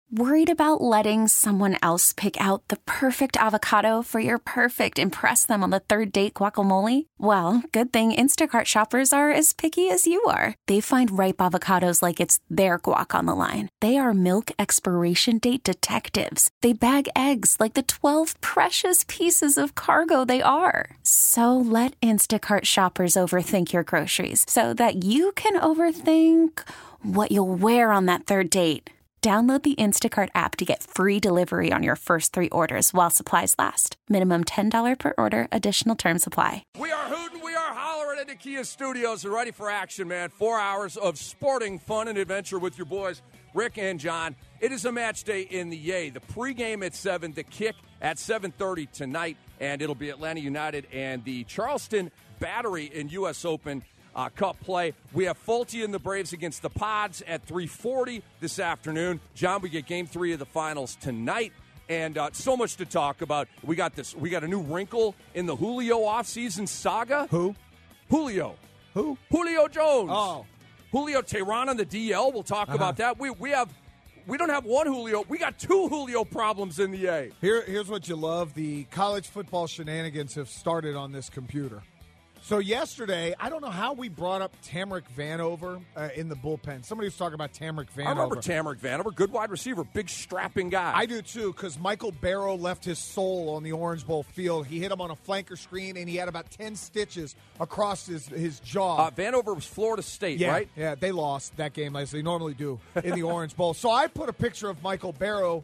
Worried about letting someone else pick out the perfect avocado for your perfect impress them on the third date guacamole? Well, good thing Instacart shoppers are as picky as you are. They find ripe avocados like it's their guac on the line. They are milk expiration date detectives. They bag eggs like the 12 precious pieces of cargo they are. So let Instacart shoppers overthink your groceries so that you can overthink what you'll wear on that third date. Download the Instacart app to get free delivery on your first 3 orders while supplies last. Minimum $10 per order. Additional terms apply. We are hooting, we are hollering at the Kia Studios and ready for action, man. 4 hours of sporting fun and adventure with your boys, Rick and John. It is a match day in the Yay. The pregame at 7, the kick at 7:30 tonight, and it'll be Atlanta United and the Charleston Battery in U.S. Open Cup play. We have Fulte and the Braves against the Pods at 3:40 this afternoon. John, we get Game 3 of the finals tonight, and so much to talk about. We got a new wrinkle in the Julio offseason saga. Who? Julio. Who? Julio Jones. Oh. Julio Tehran on the DL. We'll talk about that. We don't have one Julio. We got 2 Julio problems in the A. Here's what you love. The college football shenanigans have started on this computer. So yesterday, I don't know how we brought up Tamarick Vanover in the bullpen. Somebody was talking about Tamarick Vanover. I remember Tamarick Vanover, good wide receiver, big strapping guy. I do too, because Michael Barrow left his soul on the Orange Bowl field. He hit him on a flanker screen, and he had about 10 stitches across his jaw. Vanover was Florida State, right? Yeah, they lost that game as they normally do in the Orange Bowl. So I put a picture of Michael Barrow,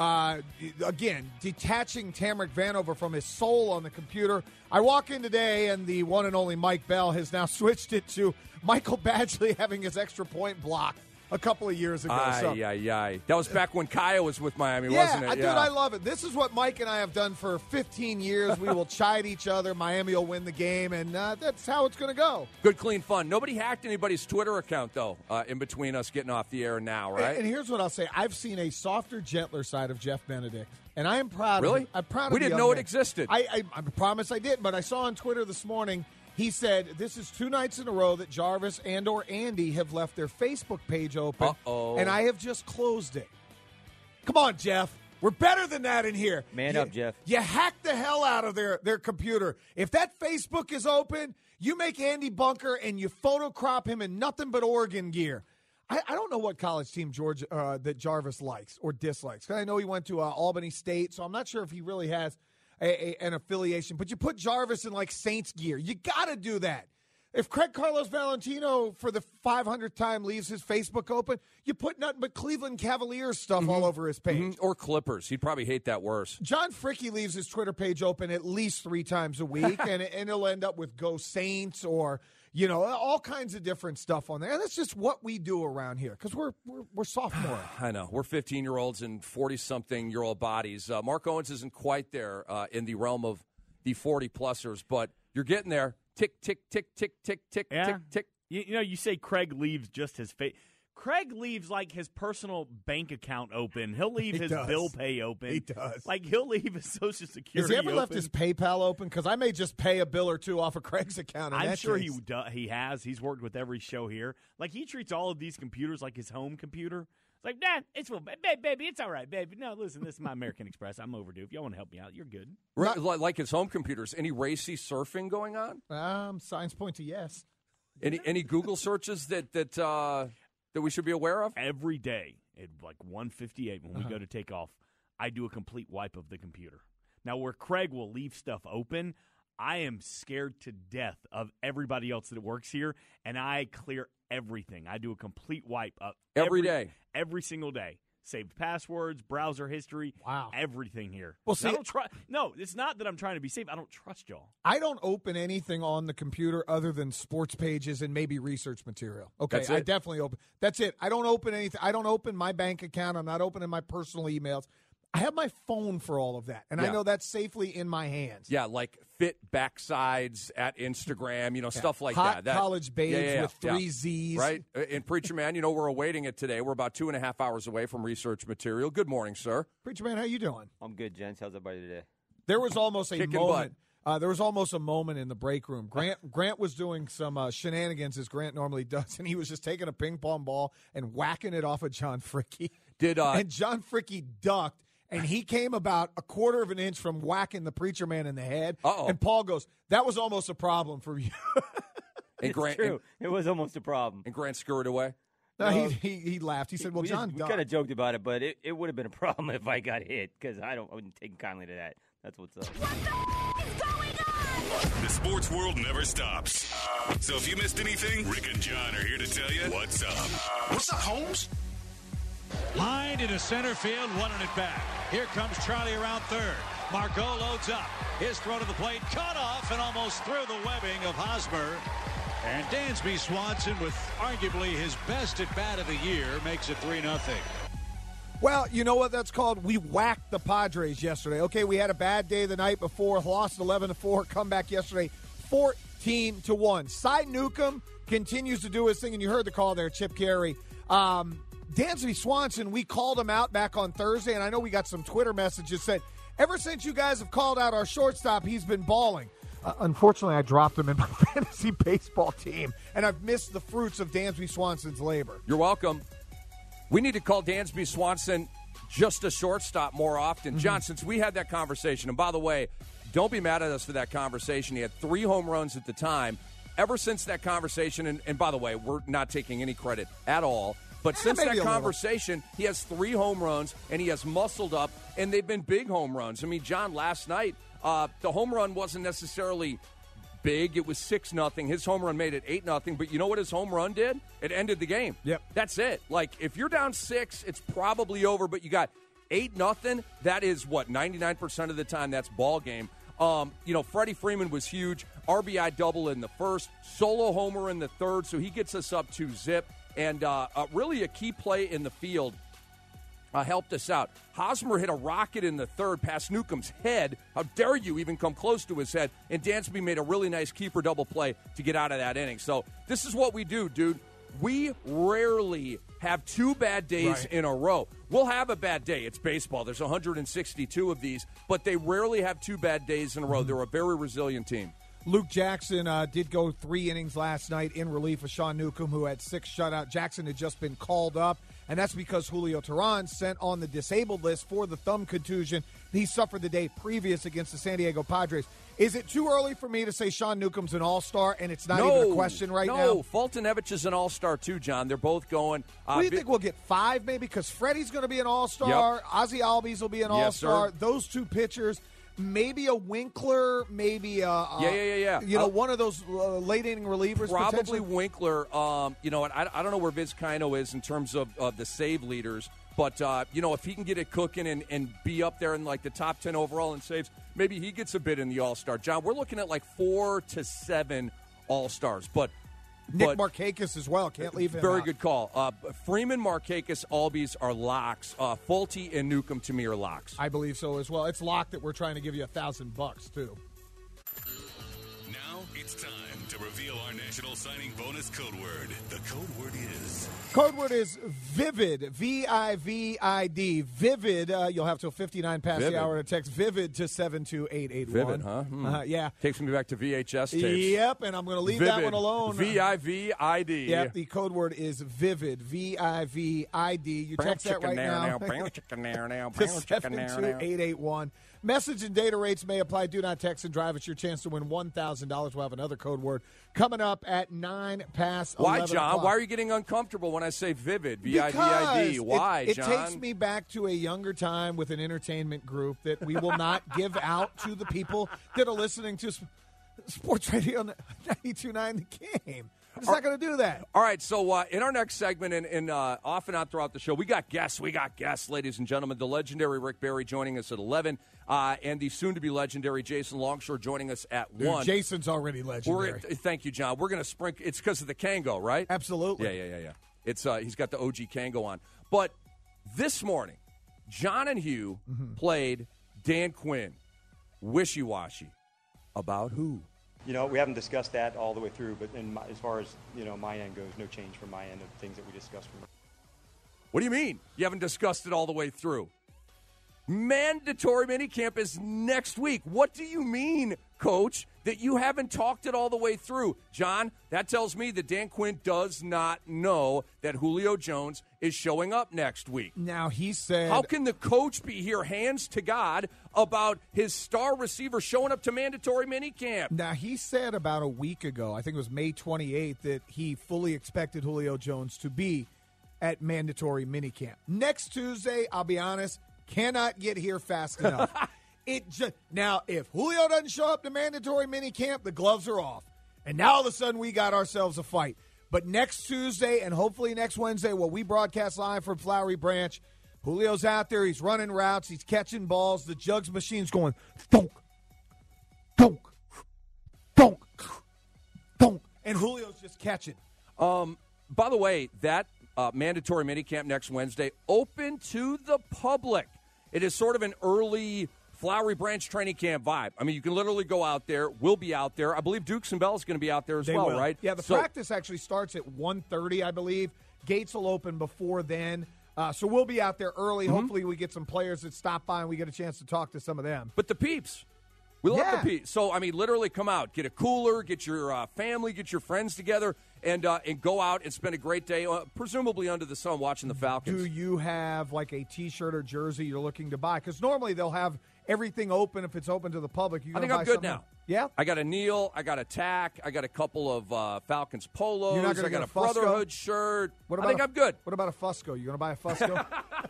again, detaching Tamarick Vanover from his soul on the computer. I walk in today, and the one and only Mike Bell has now switched it to Michael Badgley having his extra point block a couple of years ago. That was back when Kaya was with Miami, wasn't it? Dude, I love it. This is what Mike and I have done for 15 years. We will chide each other. Miami will win the game, and that's how it's going to go. Good, clean fun. Nobody hacked anybody's Twitter account, though, in between us getting off the air and now, right? And here's what I'll say. I've seen a softer, gentler side of Jeff Benedict, and I am proud of him. I'm proud of him. We didn't know it existed. I promise I didn't, but I saw on Twitter this morning, he said, this is 2 nights in a row that Jarvis and or Andy have left their Facebook page open, and I have just closed it. Come on, Jeff. We're better than that in here. Man up, Jeff. You hack the hell out of their computer. If that Facebook is open, you make Andy Bunker and you photocrop him in nothing but Oregon gear. I don't know what college team that Jarvis likes or dislikes. Because I know he went to Albany State, so I'm not sure if he really has an affiliation. But you put Jarvis in, like, Saints gear. You got to do that. If Craig Carlos Valentino, for the 500th time, leaves his Facebook open, you put nothing but Cleveland Cavaliers stuff all over his page. Or Clippers. He'd probably hate that worse. John Fricke leaves his Twitter page open at least 3 times a week, and he'll end up with Go Saints or, all kinds of different stuff on there. And that's just what we do around here because we're sophomore. I know. We're 15-year-olds and 40-something-year-old bodies. Mark Owens isn't quite there in the realm of the 40-plussers, but you're getting there. Tick, tick, tick, tick, tick, tick, tick, tick. You say Craig leaves just his face. Craig leaves, like, his personal bank account open. He'll leave his bill pay open. He does. Like, he'll leave his Social Security Has he ever open. left his PayPal open? Because I may just pay a bill or two off of Craig's account. I'm sure he has. He's worked with every show here. Like, he treats all of these computers like his home computer. It's like, Dad, it's full. Baby, it's all right, baby. No, listen, this is my American Express. I'm overdue. If y'all want to help me out, you're good. Like his home computers. Any racy surfing going on? Signs point to yes. Any Google searches that we should be aware of? Every day at like 1:58 when we go to take off, I do a complete wipe of the computer. Now, where Craig will leave stuff open, I am scared to death of everybody else that works here, and I clear everything. I do a complete wipe up every day. Every single day. Saved passwords, browser history, everything here. Well, see, no, it's not that I'm trying to be safe. I don't trust y'all. I don't open anything on the computer other than sports pages and maybe research material. Okay, I definitely open. That's it. I don't open anything. I don't open my bank account. I'm not opening my personal emails. I have my phone for all of that, and I know that's safely in my hands. Yeah, like fit backsides at Instagram, stuff like Hot that. College babes with 3 Zs. Right? And Preacher Man, we're awaiting it today. We're about 2.5 hours away from research material. Good morning, sir. Preacher Man, how you doing? I'm good, gents. How's everybody today? There was almost a Kicking moment. There was almost a moment in the break room. Grant was doing some shenanigans, as Grant normally does, and he was just taking a ping pong ball and whacking it off of John Fricke. And John Fricke ducked, and he came about a quarter of an inch from whacking the preacher man in the head. Uh-oh. And Paul goes, that was almost a problem for you. And Grant, True. It was almost a problem. And Grant scurried away? No, he laughed. He said, well, John we ducked. kind of joked about it, but it would have been a problem if I got hit because I wouldn't take kindly to that. That's what's up. What the is going on? The sports world never stops. So if you missed anything, Rick and John are here to tell you what's up. What's up, Holmes? Lined into center field, running it back. Here comes Charlie around third. Margot loads up. His throw to the plate, cut off and almost through the webbing of Hosmer. And Dansby Swanson, with arguably his best at-bat of the year, makes it 3-0. Well, you know what that's called? We whacked the Padres yesterday. Okay, we had a bad day the night before, lost 11-4, comeback yesterday, 14-1. Cy Newcomb continues to do his thing, and you heard the call there, Chip Carey. Dansby Swanson, we called him out back on Thursday, and I know we got some Twitter messages said, ever since you guys have called out our shortstop, he's been balling. Unfortunately, I dropped him in my fantasy baseball team, and I've missed the fruits of Dansby Swanson's labor. You're welcome. We need to call Dansby Swanson just a shortstop more often. John, since we had that conversation, and by the way, don't be mad at us for that conversation. He had 3 home runs at the time. Ever since that conversation, and by the way, we're not taking any credit at all, but since that conversation, he has 3 home runs, and he has muscled up, and they've been big home runs. I mean, John, last night, the home run wasn't necessarily big. It was 6-0. His home run made it 8-0. But you know what his home run did? It ended the game. Yep. That's it. Like, if you're down 6, it's probably over. But you got 8-0. That is, 99% of the time that's ball game. Freddie Freeman was huge. RBI double in the first. Solo homer in the third. So he gets us up 2-0. And really a key play in the field helped us out. Hosmer hit a rocket in the third past Newcomb's head. How dare you even come close to his head? And Dansby made a really nice keeper double play to get out of that inning. So this is what we do, dude. We rarely have 2 bad days in a row. We'll have a bad day. It's baseball. There's 162 of these, but they rarely have 2 bad days in a row. They're a very resilient team. Luke Jackson did go 3 innings last night in relief of Sean Newcomb, who had 6 shutout. Jackson had just been called up, and that's because Julio Teheran sent on the disabled list for the thumb contusion he suffered the day previous against the San Diego Padres. Is it too early for me to say Sean Newcomb's an all-star, and it's not even a question right now? No, Fultonevich is an all-star too, John. They're both going. What do you think we'll get, 5 maybe? Because Freddie's going to be an all-star. Yep. Ozzie Albies will be an all-star. Sir. Those 2 pitchers. Maybe a Winkler, maybe one of those late inning relievers. Probably Winkler. You know what? I don't know where Vizcaino is in terms of the save leaders, but if he can get it cooking and be up there in like the top 10 overall in saves, maybe he gets a bid in the All-Star. John, we're looking at like 4 to 7 All-Stars, but Nick Markakis as well. Can't leave him Very out. good call. Freeman, Markakis, Albies are locks. Fulte and Newcomb to me are locks. I believe so as well. It's locked that we're trying to give you $1,000 too. Now it's time to reveal our national signing bonus code word. The code word is... Code word is VIVID, V-I-V-I-D. VIVID, you'll have till 59 past the hour to text VIVID to 72881. VIVID, huh? Yeah. Takes me back to VHS tapes. Yep, and I'm going to leave that one alone. V-I-V-I-D. Yep, the code word is VIVID, V-I-V-I-D. You text that right now to 72881. Message and data rates may apply. Do not text and drive. It's your chance to win $1,000. We'll have another code word coming up at 9 past 11 Why, John? o'clock. Why are you getting uncomfortable when I say vivid? V-I-V-I-D. Why, it John? It takes me back to a younger time with an entertainment group that we will not give out to the people that are listening to Sports Radio 92.9 The Game. I'm just not going to do that. All right, so in our next segment and off and on throughout the show, we got guests, ladies and gentlemen. The legendary Rick Barry joining us at 11, and the soon-to-be legendary Jason Longshore joining us at 1. Jason's already legendary. Thank you, John. We're going to sprinkle. It's because of the Kango, right? Absolutely. Yeah. It's he's got the OG Kango on. But this morning, John and Hugh played Dan Quinn, Wishy-Washy. About who? You know, we haven't discussed that all the way through, but as far as, my end goes, no change from my end of things that we discussed. What do you mean? You haven't discussed it all the way through? Mandatory minicamp is next week. What do you mean, Coach? that you haven't talked it all the way through. John, that tells me that Dan Quinn does not know that Julio Jones is showing up next week. Now, he said... How can the coach be here, hands to God, about his star receiver showing up to mandatory minicamp? Now, he said about a week ago, I think it was May 28th, that he fully expected Julio Jones to be at mandatory minicamp. Next Tuesday, I'll be honest, cannot get here fast enough. Now, if Julio doesn't show up to mandatory minicamp, the gloves are off. And now all of a sudden we got ourselves a fight. But next Tuesday and hopefully next Wednesday, while we broadcast live from Flowery Branch, Julio's out there. He's running routes. He's catching balls. The jugs machine's going thunk, thunk, thunk, thunk. And Julio's just catching. By the way, that mandatory minicamp next Wednesday, open to the public. It is sort of an early Flowery Branch training camp vibe. I mean, you can literally go out there. We'll be out there. I believe Dukes and Bell is going to be out there as well, right? Yeah, the practice actually starts at 1:30, I believe. Gates will open before then. So we'll be out there early. Mm-hmm. Hopefully we get some players that stop by and we get a chance to talk to some of them. But the peeps. We love the peeps. So, I mean, literally come out. Get a cooler. Get your family. Get your friends together. And go out and spend a great day, presumably under the sun, watching the Falcons. Do you have like a T-shirt or jersey you're looking to buy? Because normally they'll have everything open if it's open to the public. I think I'm good now. Yeah? I got a Neil. I got a Tack. I got a couple of Falcons polos. You're not gonna I got get a a Fusco? Brotherhood shirt. What I think I'm good. What about a Fusco? You going to buy a Fusco?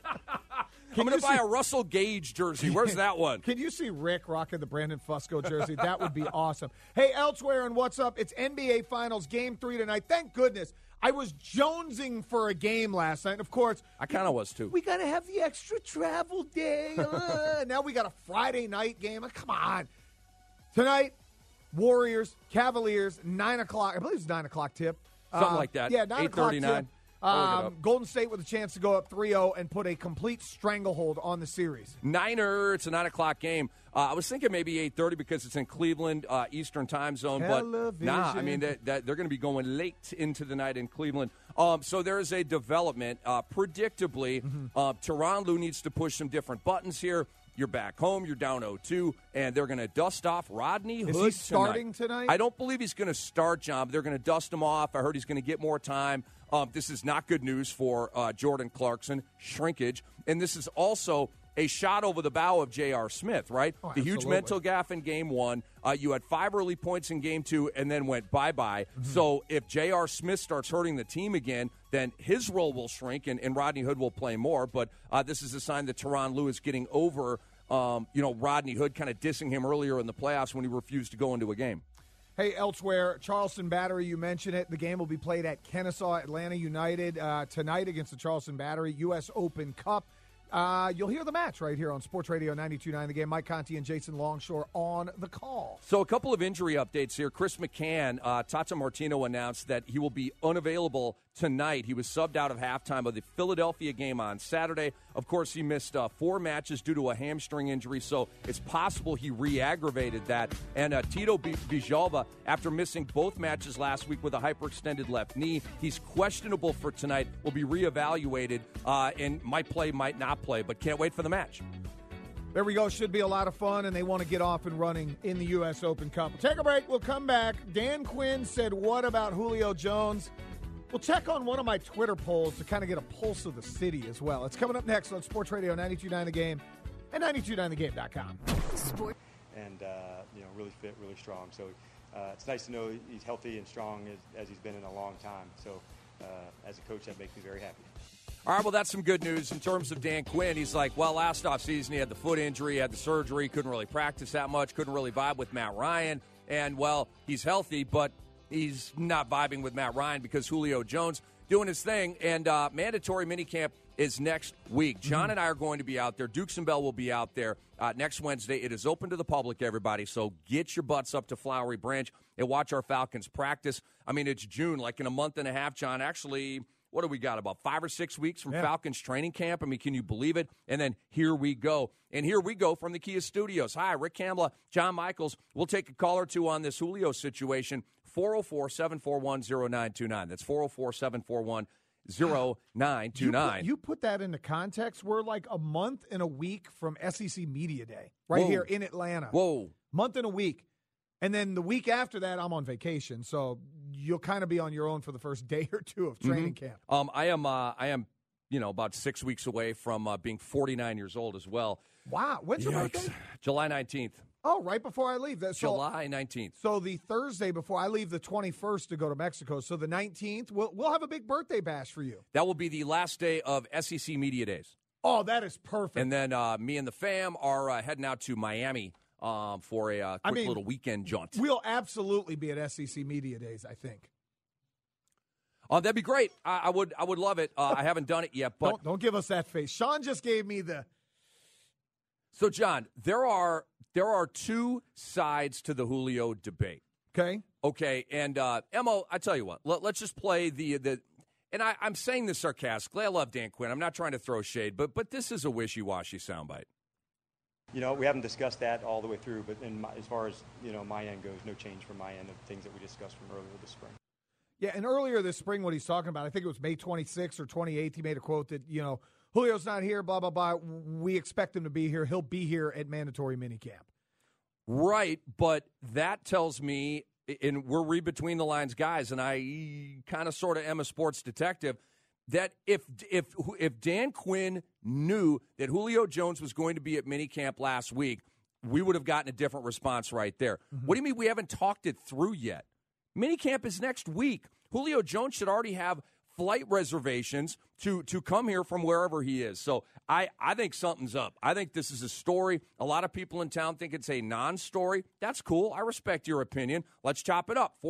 I'm going to buy a Russell Gage jersey. Where's that one? Can you see Rick rocking the Brandon Fusco jersey? That would be awesome. Hey, elsewhere and what's up? It's NBA Finals Game 3 tonight. Thank goodness. I was jonesing for a game last night. Of course, I kind of was too. We got to have the extra travel day. Now we got a Friday night game. Come on. Tonight, Warriors, Cavaliers, 9 o'clock. I believe it's 9 o'clock tip. Something like that. Yeah, 9 o'clock 8:39. tip. Golden State with a chance to go up 3-0 and put a complete stranglehold on the series. Niner, it's a 9 o'clock game. I was thinking maybe 8:30 because it's in Cleveland, Eastern time zone. Television. But nah, I mean, they're going to be going late into the night in Cleveland. So there is a development. Predictably, Tyronn Lue needs to push some different buttons here. You're back home. You're down 0-2, and they're going to dust off Rodney Hood. Is he starting tonight? I don't believe he's going to start, John. But they're going to dust him off. I heard he's going to get more time. This is not good news for Jordan Clarkson. Shrinkage. And this is also a shot over the bow of J.R. Smith, right? Oh, the huge mental gaffe in Game 1. You had 5 early points in Game 2 and then went bye-bye. So if J.R. Smith starts hurting the team again, then his role will shrink and Rodney Hood will play more. But this is a sign that Tyronn Lue is getting over, Rodney Hood kind of dissing him earlier in the playoffs when he refused to go into a game. Hey, elsewhere, Charleston Battery, you mentioned it. The game will be played at Kennesaw Atlanta United tonight against the Charleston Battery U.S. Open Cup. You'll hear the match right here on Sports Radio 92.9 The Game. Mike Conti and Jason Longshore on the call. So a couple of injury updates here. Chris McCann, Tata Martino announced that he will be unavailable tonight. He was subbed out of halftime of the Philadelphia game on Saturday. Of course, he missed 4 matches due to a hamstring injury, so it's possible he re-aggravated that. And Tito Bijalva, after missing both matches last week with a hyperextended left knee, he's questionable for tonight, will be reevaluated, and might play, might not play, but can't wait for the match. There we go. Should be a lot of fun, and they want to get off and running in the U.S. Open Cup. We'll take a break. We'll come back. Dan Quinn said, what about Julio Jones? We'll check on one of my Twitter polls to kind of get a pulse of the city as well. It's coming up next on Sports Radio 92.9 The Game and 92.9thegame.com. And, really fit, really strong. So it's nice to know he's healthy and strong as he's been in a long time. So as a coach, that makes me very happy. All right, well, that's some good news in terms of Dan Quinn. He's like, well, last offseason he had the foot injury, he had the surgery, couldn't really practice that much, couldn't really vibe with Matt Ryan. And, well, he's healthy, but he's not vibing with Matt Ryan because Julio Jones doing his thing. And mandatory minicamp is next week. John and I are going to be out there. Dukes and Bell will be out there next Wednesday. It is open to the public, everybody, so get your butts up to Flowery Branch and watch our Falcons practice. I mean, it's June, like in a month and a half, John. Actually, what do we got, about 5 or 6 weeks from Falcons training camp? I mean, can you believe it? And then here we go. And here we go from the Kia Studios. Hi, Rick Kamla, John Michaels. We'll take a call or two on this Julio situation. 404-741-0929. That's 404-741-0929. You put that into context. We're like a month and a week from SEC Media Day right here in Atlanta. Whoa. Month and a week. And then the week after that, I'm on vacation. So you'll kind of be on your own for the first day or two of training camp. I am, about 6 weeks away from being 49 years old as well. Wow. When's your birthday? July 19th. Oh, right before I leave. July 19th. So the Thursday before I leave, the 21st to go to Mexico. So the 19th, we'll have a big birthday bash for you. That will be the last day of SEC Media Days. Oh, that is perfect. And then me and the fam are heading out to Miami for a quick little weekend jaunt. We'll absolutely be at SEC Media Days, I think. That'd be great. I would love it. I haven't done it yet, but don't give us that face. Sean just gave me the. So, John, there are two sides to the Julio debate. Okay, and Mo, I tell you what. Let's just play the. And I'm saying this sarcastically. I love Dan Quinn. I'm not trying to throw shade, but this is a wishy-washy soundbite. We haven't discussed that all the way through, but as far as my end goes, no change from my end of things that we discussed from earlier this spring. Yeah, and earlier this spring, what he's talking about, I think it was May 26th or 28th, he made a quote that, Julio's not here, blah, blah, blah. We expect him to be here. He'll be here at mandatory minicamp. Right, but that tells me, and we're read between the lines guys, and I kind of sort of am a sports detective, that if Dan Quinn knew that Julio Jones was going to be at minicamp last week, we would have gotten a different response right there. Mm-hmm. What do you mean we haven't talked it through yet? Minicamp is next week. Julio Jones should already have flight reservations to come here from wherever he is. So I think something's up. I think this is a story. A lot of people in town think it's a non-story. That's cool. I respect your opinion. Let's chop it up.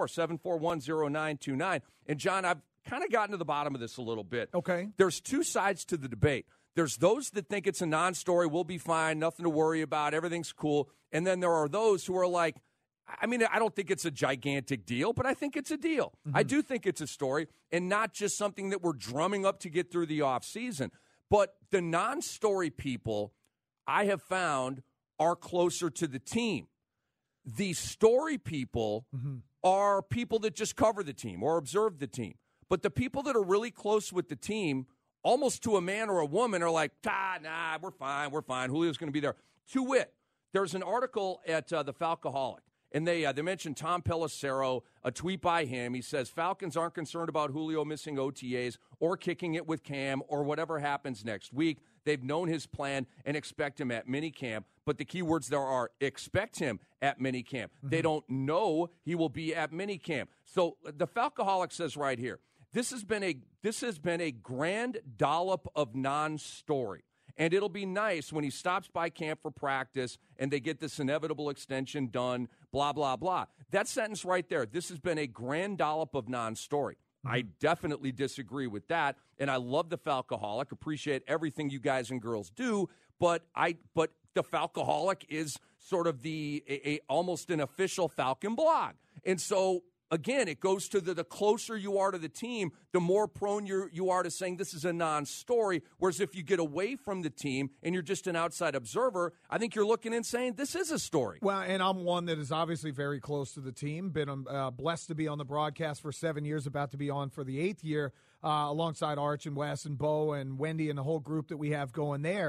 404-741-0929. And, John, I've kind of gotten to the bottom of this a little bit. Okay. There's two sides to the debate. There's those that think it's a non-story. We'll be fine. Nothing to worry about. Everything's cool. And then there are those who are like, I don't think it's a gigantic deal, but I think it's a deal. Mm-hmm. I do think it's a story and not just something that we're drumming up to get through the offseason. But the non-story people, I have found, are closer to the team. The story people are people that just cover the team or observe the team. But the people that are really close with the team, almost to a man or a woman, are like, nah, we're fine. Julio's going to be there. To wit, there's an article at the Falcoholic. And they mentioned Tom Pelissero, a tweet by him. He says, Falcons aren't concerned about Julio missing OTAs or kicking it with Cam or whatever happens next week. They've known his plan and expect him at minicamp. But the key words there are expect him at minicamp. Mm-hmm. They don't know he will be at minicamp. So the Falcoholic says right here, this has been a grand dollop of non-story. And it'll be nice when he stops by camp for practice and they get this inevitable extension done, blah, blah, blah. That sentence right there, this has been a grand dollop of non-story. I definitely disagree with that, and I love the Falcoholic, appreciate everything you guys and girls do, but the Falcoholic is sort of almost an official Falcon blog. And so, again, it goes to the closer you are to the team, the more prone you are to saying this is a non-story, whereas if you get away from the team and you're just an outside observer, I think you're looking and saying this is a story. Well, and I'm one that is obviously very close to the team. Been blessed to be on the broadcast for 7 years, about to be on for the 8th year, alongside Arch and Wes and Bo and Wendy and the whole group that we have going there.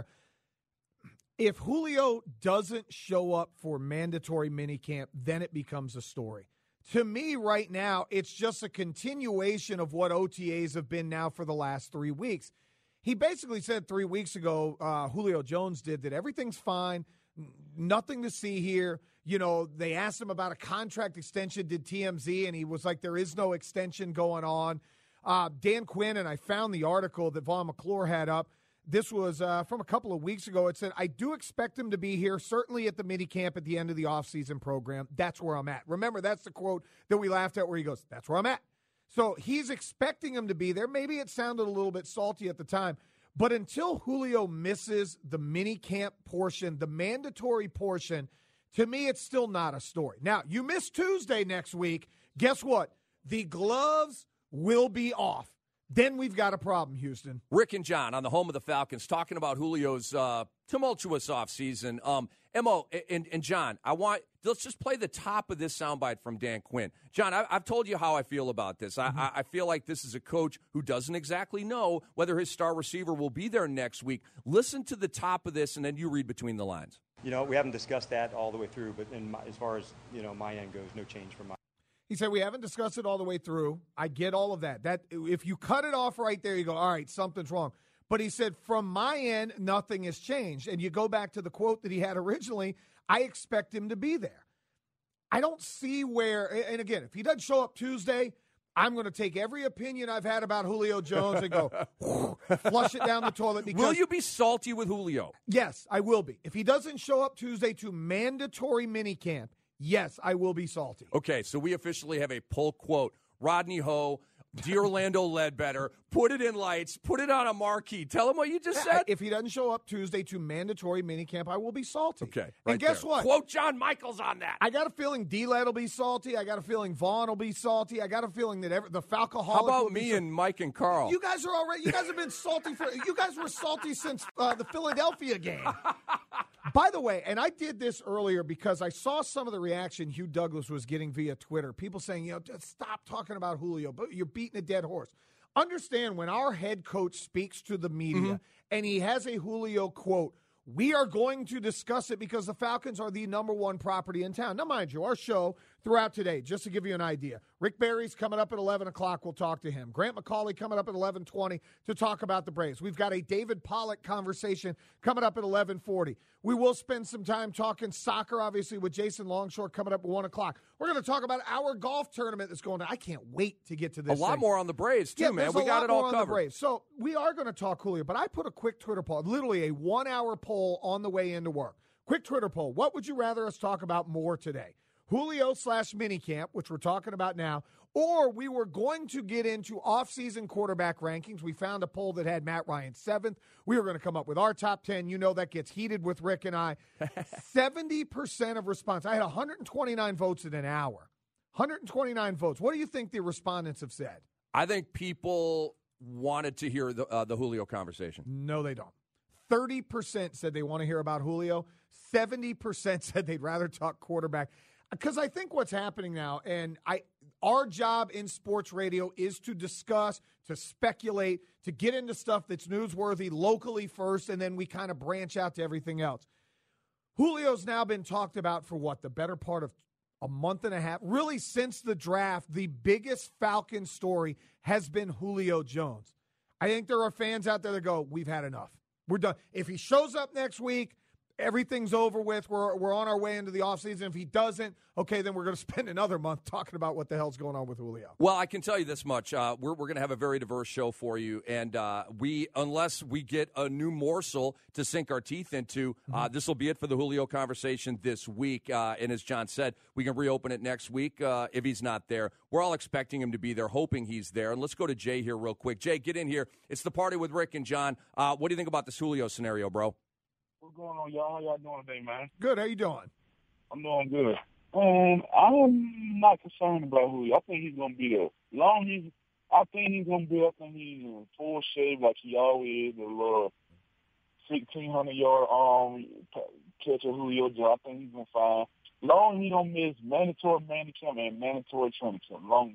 If Julio doesn't show up for mandatory minicamp, then it becomes a story. To me, right now, it's just a continuation of what OTAs have been now for the last 3 weeks. He basically said 3 weeks ago, Julio Jones did, that everything's fine, nothing to see here. They asked him about a contract extension, did TMZ, and he was like, there is no extension going on. Dan Quinn, and I found the article that Vaughn McClure had up. This was from a couple of weeks ago. It said, I do expect him to be here, certainly at the minicamp at the end of the offseason program. That's where I'm at. Remember, that's the quote that we laughed at where he goes, that's where I'm at. So he's expecting him to be there. Maybe it sounded a little bit salty at the time. But until Julio misses the minicamp portion, the mandatory portion, to me, it's still not a story. Now, you miss Tuesday next week. Guess what? The gloves will be off. Then we've got a problem, Houston. Rick and John on the home of the Falcons talking about Julio's tumultuous offseason. Mo and John, let's just play the top of this soundbite from Dan Quinn. John, I've told you how I feel about this. I feel like this is a coach who doesn't exactly know whether his star receiver will be there next week. Listen to the top of this, and then you read between the lines. we haven't discussed that all the way through, but as far as, my end goes, no change from my. He said, we haven't discussed it all the way through. I get all of that. That if you cut it off right there, you go, all right, something's wrong. But he said, from my end, nothing has changed. And you go back to the quote that he had originally, I expect him to be there. I don't see where, and again, if he doesn't show up Tuesday, I'm going to take every opinion I've had about Julio Jones and go, flush it down the toilet. Because, will you be salty with Julio? Yes, I will be. If he doesn't show up Tuesday to mandatory minicamp, yes, I will be salty. Okay, so we officially have a poll quote. Rodney Ho, D'Orlando Ledbetter, put it in lights, put it on a marquee. Tell him what you just said. If he doesn't show up Tuesday to mandatory minicamp, I will be salty. Okay. And guess what? Quote John Michaels on that. I got a feeling D-Led will be salty. I got a feeling Vaughn will be salty. I got a feeling that the Falcoholic How about will be me and Mike and Carl? You guys have been salty you guys were salty since the Philadelphia game. By the way, and I did this earlier because I saw some of the reaction Hugh Douglas was getting via Twitter. People saying, just stop talking about Julio, but you're beating a dead horse. Understand, when our head coach speaks to the media and he has a Julio quote, we are going to discuss it because the Falcons are the number one property in town. Now, mind you, our show throughout today, just to give you an idea, Rick Barry's coming up at 11 o'clock. We'll talk to him. Grant McCauley coming up at 11:20 to talk about the Braves. We've got a David Pollock conversation coming up at 11:40. We will spend some time talking soccer, obviously, with Jason Longshore coming up at 1 o'clock. We're going to talk about our golf tournament that's going on. I can't wait to get to this. A lot more on the Braves, too, man. We got it all covered. So we are going to talk Julio, but I put a quick Twitter poll, literally a 1-hour poll on the way into work. Quick Twitter poll. What would you rather us talk about more today? Julio/minicamp, which we're talking about now, or we were going to get into off-season quarterback rankings. We found a poll that had Matt Ryan 7th. We were going to come up with our top 10. You know that gets heated with Rick and I. 70% of response. I had 129 votes in an hour. 129 votes. What do you think the respondents have said? I think people wanted to hear the Julio conversation. No, they don't. 30% said they want to hear about Julio. 70% said they'd rather talk quarterback. Because I think what's happening now, and our job in sports radio is to discuss, to speculate, to get into stuff that's newsworthy locally first, and then we kind of branch out to everything else. Julio's now been talked about for the better part of a month and a half. Really, since the draft, the biggest Falcon story has been Julio Jones. I think there are fans out there that go, we've had enough. We're done. If he shows up next week, everything's over with. We're on our way into the offseason. If he doesn't, okay, then we're going to spend another month talking about what the hell's going on with Julio. Well, I can tell you this much. We're going to have a very diverse show for you. And unless we get a new morsel to sink our teeth into, this will be it for the Julio conversation this week. And as John said, we can reopen it next week if he's not there. We're all expecting him to be there, hoping he's there. And let's go to Jay here real quick. Jay, get in here. It's the party with Rick and John. What do you think about this Julio scenario, bro? What's going on, y'all? How y'all doing today, man? Good. How you doing? I'm doing good. I'm not concerned about Julio. I think he's going to be there. I think he's going to be up and he's in full shape like he always is. A little 1,600-yard catch of Julio Jones. I think he's going to fine. Long as he don't miss mandatory minicamp and mandatory training camp. Long.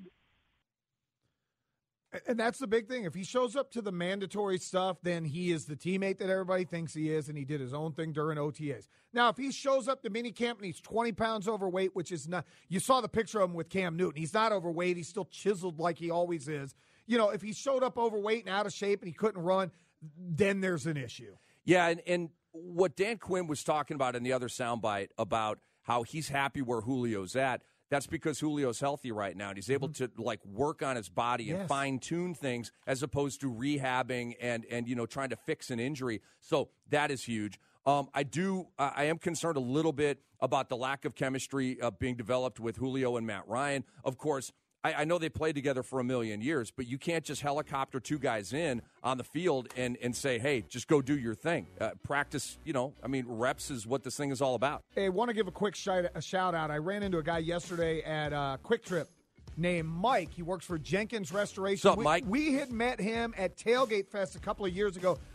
And that's the big thing. If he shows up to the mandatory stuff, then he is the teammate that everybody thinks he is, and he did his own thing during OTAs. Now, if he shows up to minicamp and he's 20 pounds overweight, which is not – you saw the picture of him with Cam Newton. He's not overweight. He's still chiseled like he always is. If he showed up overweight and out of shape and he couldn't run, then there's an issue. Yeah, and what Dan Quinn was talking about in the other soundbite about how he's happy where Julio's at, that's because Julio's healthy right now, and he's able to work on his body and fine-tune things as opposed to rehabbing and trying to fix an injury. So that is huge. I am concerned a little bit about the lack of chemistry being developed with Julio and Matt Ryan. Of course, I know they played together for a million years, but you can't just helicopter two guys in on the field and say, hey, just go do your thing. Practice, reps is what this thing is all about. Hey, I want to give a quick shout-out. I ran into a guy yesterday at Quick Trip named Mike. He works for Jenkins Restoration. What's up, Mike? We had met him at Tailgate Fest a couple of years ago.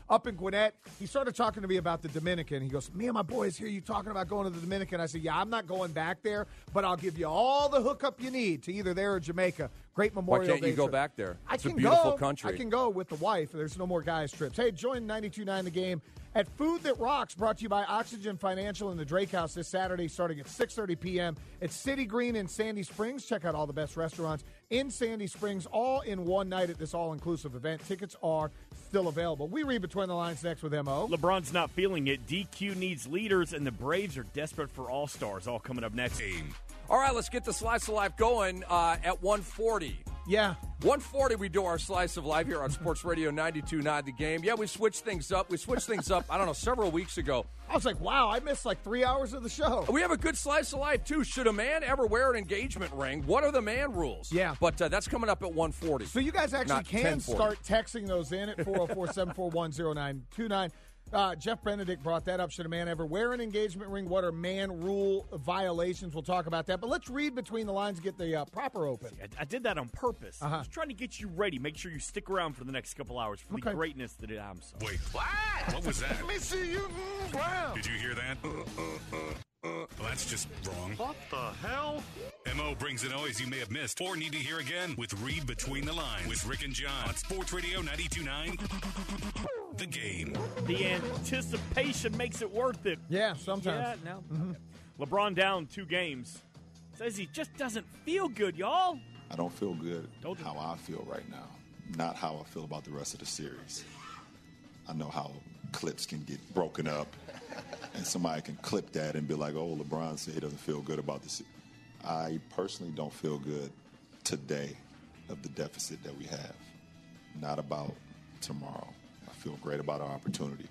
up in Gwinnett. He started talking to me about the Dominican. He goes, me and my boys hear you talking about going to the Dominican. I said, yeah, I'm not going back there, but I'll give you all the hookup you need to either there or Jamaica. Great Memorial Day. Why can't you go back there? It's a beautiful go. country. I can go with the wife. There's no more guys trips. Hey, join 92.9 The Game at Food That Rocks, brought to you by Oxygen Financial in the Drake House this Saturday starting at 6:30 p.m. at City Green in Sandy Springs. Check out all the best restaurants in Sandy Springs, all in one night at this all-inclusive event. Tickets are still available. We read Between the Lines next with M.O. LeBron's not feeling it. DQ needs leaders, and the Braves are desperate for all-stars. All coming up next. All right, let's get the Slice of Life going at 1:40. Yeah. 1:40 we do our Slice of Life here on Sports Radio 92.9 The Game. Yeah, we switched things up. I don't know, several weeks ago. I was like, wow, I missed like 3 hours of the show. We have a good Slice of Life, too. Should a man ever wear an engagement ring? What are the man rules? Yeah. But that's coming up at 1:40. So you guys actually Not can 10:40. start texting those in at 404-741-0929. Jeff Benedict brought that up. Should a man ever wear an engagement ring? What are man rule violations? We'll talk about that. But let's read between the lines and get the proper open. I did that on purpose. I was trying to get you ready. Make sure you stick around for the next couple hours for the greatness that it is. Wait, what was that? Let me see you move around. Did you hear that? Well, that's just wrong. What the hell? M.O. brings the noise you may have missed or need to hear again with Read Between the Lines with Rick and John on Sports Radio 92.9 The Game. The anticipation makes it worth it. Yeah, sometimes. Yeah, no. LeBron down 2 games. Says he just doesn't feel good, y'all. I don't feel good how I feel right now, not how I feel about the rest of the series. I know how clips can get broken up, and somebody can clip that and be like, oh, LeBron said he doesn't feel good about this. I personally don't feel good today of the deficit that we have, not about tomorrow. I feel great about our opportunity.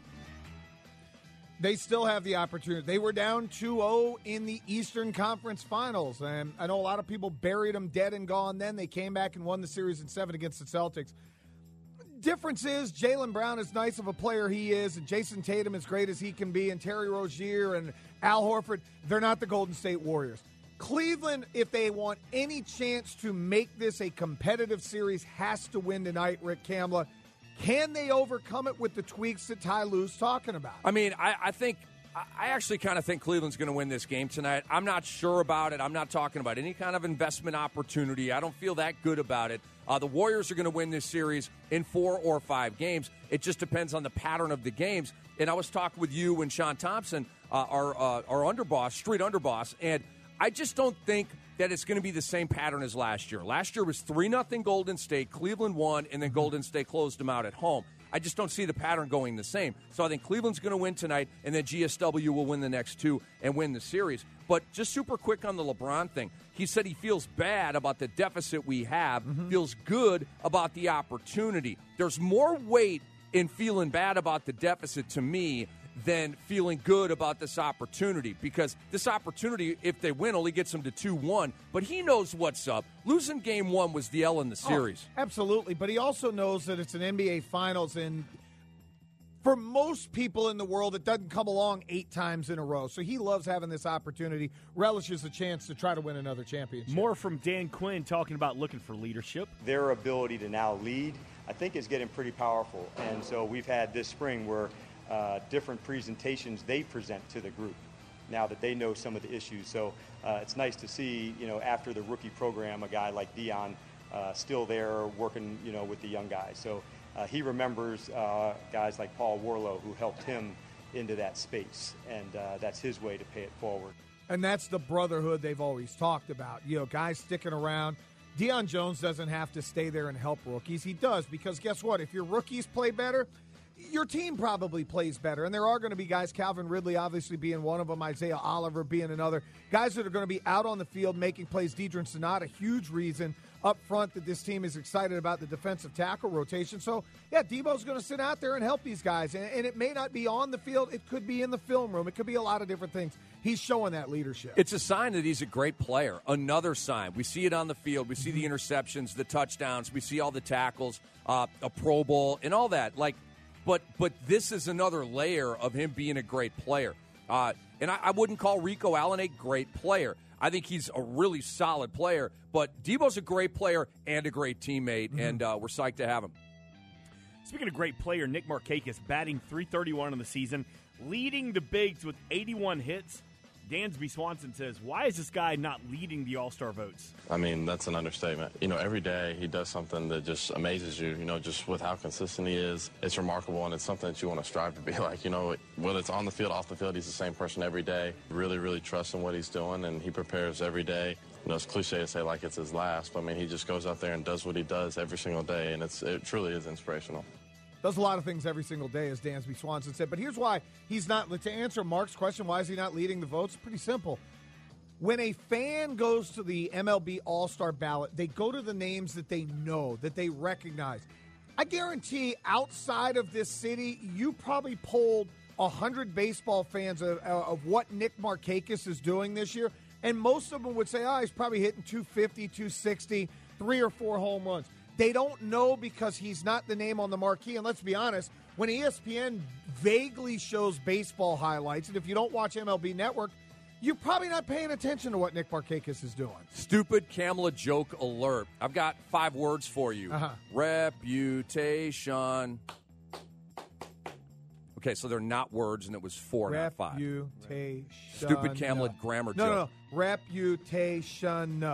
They still have the opportunity. They were down 2-0 in the Eastern Conference Finals, and I know a lot of people buried them dead and gone then. They came back and won the series in 7 against the Celtics. Difference is Jaylen Brown, as nice of a player he is, and Jason Tatum, as great as he can be, and Terry Rozier and Al Horford, they're not the Golden State Warriors. Cleveland, if they want any chance to make this a competitive series, has to win tonight, Rick Kamla. Can they overcome it with the tweaks that Ty Lue's talking about? I mean, I actually kind of think Cleveland's going to win this game tonight. I'm not sure about it. I'm not talking about any kind of investment opportunity. I don't feel that good about it. The Warriors are going to win this series in 4 or 5 games. It just depends on the pattern of the games. And I was talking with you and Sean Thompson, our underboss, street underboss, and I just don't think that it's going to be the same pattern as last year. Last year was 3-0 Golden State. Cleveland won, and then Golden State closed them out at home. I just don't see the pattern going the same. So I think Cleveland's going to win tonight, and then GSW will win the next 2 and win the series. But just super quick on the LeBron thing. He said he feels bad about the deficit we have, feels good about the opportunity. There's more weight in feeling bad about the deficit to me than feeling good about this opportunity, because this opportunity, if they win, only gets them to 2-1. But he knows what's up. Losing game 1 was the L in the series. Oh, absolutely. But he also knows that it's an NBA Finals, and for most people in the world, it doesn't come along 8 times in a row. So he loves having this opportunity, relishes the chance to try to win another championship. More from Dan Quinn talking about looking for leadership. Their ability to now lead, I think, is getting pretty powerful. And so we've had this spring where different presentations they present to the group now that they know some of the issues. So it's nice to see, after the rookie program, a guy like Dion still there working, with the young guys. So he remembers guys like Paul Warlow who helped him into that space, and that's his way to pay it forward. And that's the brotherhood they've always talked about. Guys sticking around. Deion Jones doesn't have to stay there and help rookies. He does, because guess what? If your rookies play better, your team probably plays better. And there are going to be guys, Calvin Ridley obviously being one of them, Isaiah Oliver being another, guys that are going to be out on the field making plays. Deidre Sonata, a huge reason up front that this team is excited about the defensive tackle rotation. So, yeah, Debo's going to sit out there and help these guys. And it may not be on the field. It could be in the film room. It could be a lot of different things. He's showing that leadership. It's a sign that he's a great player. Another sign. We see it on the field. We see the interceptions, the touchdowns. We see all the tackles, a Pro Bowl, and all that. But this is another layer of him being a great player. And I wouldn't call Rico Allen a great player. I think he's a really solid player. But Debo's a great player and a great teammate, and we're psyched to have him. Speaking of great player, Nick Markakis batting .331 in the season, leading the bigs with 81 hits. Dansby Swanson says, why is this guy not leading the All-Star votes? I mean, that's an understatement. You know, every day he does something that just amazes you, you know, just with how consistent he is. It's remarkable, and it's something that you want to strive to be like. You know, whether it's on the field, off the field, he's the same person every day. Really, really trusts in what he's doing, and he prepares every day. You know, it's cliche to say like it's his last, but, I mean, he just goes out there and does what he does every single day, and it truly is inspirational. Does a lot of things every single day, as Dansby Swanson said. But here's why he's not, to answer Mark's question, why is he not leading the votes? Pretty simple. When a fan goes to the MLB All-Star ballot, they go to the names that they know, that they recognize. I guarantee outside of this city, you probably polled 100 baseball fans of what Nick Markakis is doing this year, and most of them would say, he's probably hitting 250, 260, 3 or 4 home runs. They don't know because he's not the name on the marquee. And let's be honest, when ESPN vaguely shows baseball highlights, and if you don't watch MLB Network, you're probably not paying attention to what Nick Markakis is doing. Stupid Kamala joke alert. I've got 5 words for you. Reputation. Okay, so they're not words, and it was 4, not 5. Reputation. Stupid Kamala grammar joke. No. Reputation.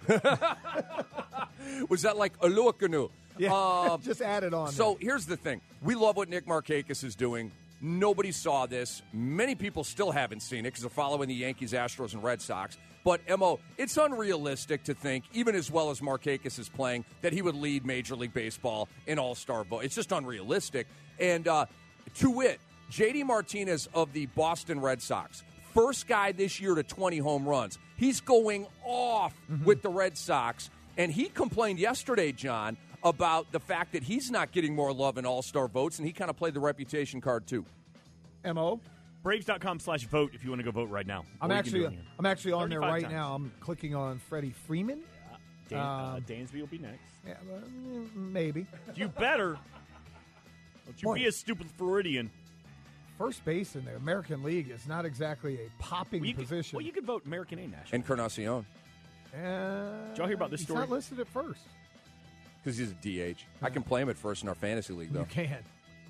Was that like Aluakanu? Yeah, just add it on. So here's the thing. We love what Nick Markakis is doing. Nobody saw this. Many people still haven't seen it because they're following the Yankees, Astros, and Red Sox. But, Mo, it's unrealistic to think, even as well as Markakis is playing, that he would lead Major League Baseball in All-Star vote. It's just unrealistic. And to wit, J.D. Martinez of the Boston Red Sox, first guy this year to 20 home runs. He's going off with the Red Sox. And he complained yesterday, John, about the fact that he's not getting more love in All-Star votes, and he kind of played the reputation card, too. M.O.? Braves.com/vote if you want to go vote right now. I'm actually on there right now. I'm clicking on Freddie Freeman. Dansby will be next. Yeah, maybe. You better. Don't you be a stupid Floridian. First base in the American League is not exactly a popping position. You could vote American A National. Encarnacion. Did y'all hear about this story? He's not listed at first. Because he's a DH. I can play him at first in our fantasy league, though. You can.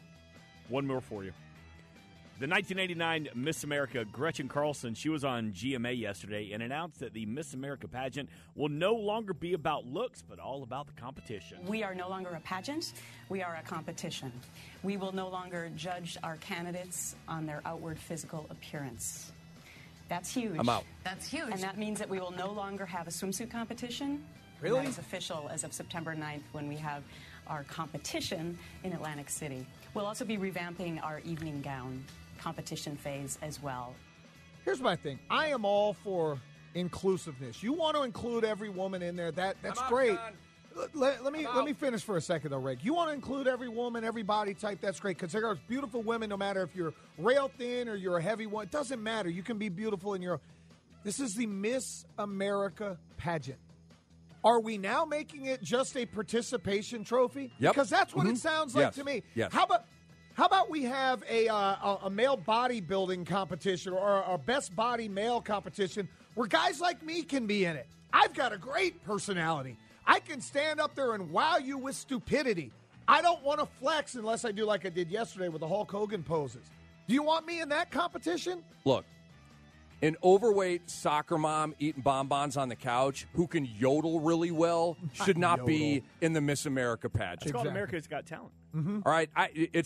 One more for you. The 1989 Miss America, Gretchen Carlson, she was on GMA yesterday and announced that the Miss America pageant will no longer be about looks, but all about the competition. We are no longer a pageant. We are a competition. We will no longer judge our candidates on their outward physical appearance. That's huge. I'm out. That's huge. And that means that we will no longer have a swimsuit competition. Really? That is official as of September 9th when we have our competition in Atlantic City. We'll also be revamping our evening gown competition phase as well. Here's my thing. I am all for inclusiveness. You want to include every woman in there. That's great. Let me finish for a second, though, Rick. You want to include every woman, every body type, that's great, because there are beautiful women no matter if you're rail thin or you're a heavy one. It doesn't matter. You can be beautiful in your... This is the Miss America pageant. Are we now making it just a participation trophy? Yep. Because that's what it sounds like to me. Yes. How about we have a male bodybuilding competition or a best body male competition where guys like me can be in it? I've got a great personality. I can stand up there and wow you with stupidity. I don't want to flex unless I do like I did yesterday with the Hulk Hogan poses. Do you want me in that competition? Look, an overweight soccer mom eating bonbons on the couch who can yodel really well should not be in the Miss America pageant. It's called America's Got Talent. Mm-hmm. All right,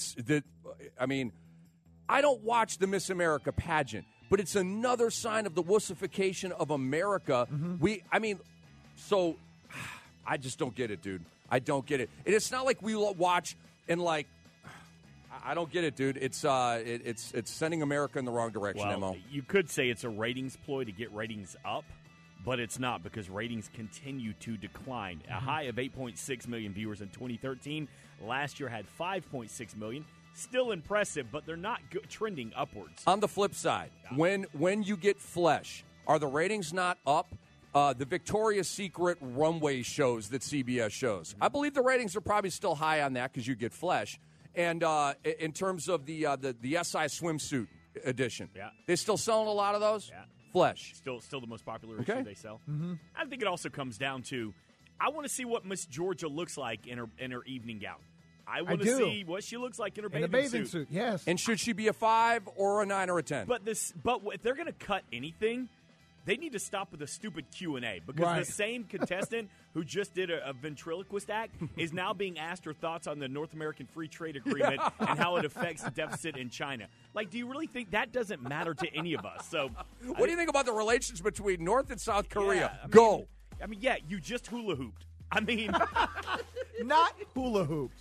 I don't watch the Miss America pageant, but it's another sign of the wussification of America. So I just don't get it, dude. I don't get it. And it's not like we watch and like. I don't get it, dude. It's sending America in the wrong direction, Mo. You could say it's a ratings ploy to get ratings up, but it's not because ratings continue to decline. A high of 8.6 million viewers in 2013. Last year had 5.6 million. Still impressive, but they're not trending upwards. On the flip side, when you get flesh, are the ratings not up? The Victoria's Secret runway shows that CBS shows. I believe the ratings are probably still high on that because you get flesh. And in terms of the SI swimsuit edition, they still selling a lot of those? Yeah. Flesh. Still the most popular issue they sell. Mm-hmm. I think it also comes down to, I want to see what Miss Georgia looks like in her evening gown. I want to see what she looks like in her bathing suit. Yes. And should she be a 5 or a 9 or a 10? But if they're going to cut anything, they need to stop with the stupid Q&A because the same contestant who just did a ventriloquist act is now being asked her thoughts on the North American Free Trade Agreement and how it affects the deficit in China. Like, do you really think that doesn't matter to any of us? So, what do you think about the relations between North and South Korea? Go. You just hula hooped. Not hula hooped.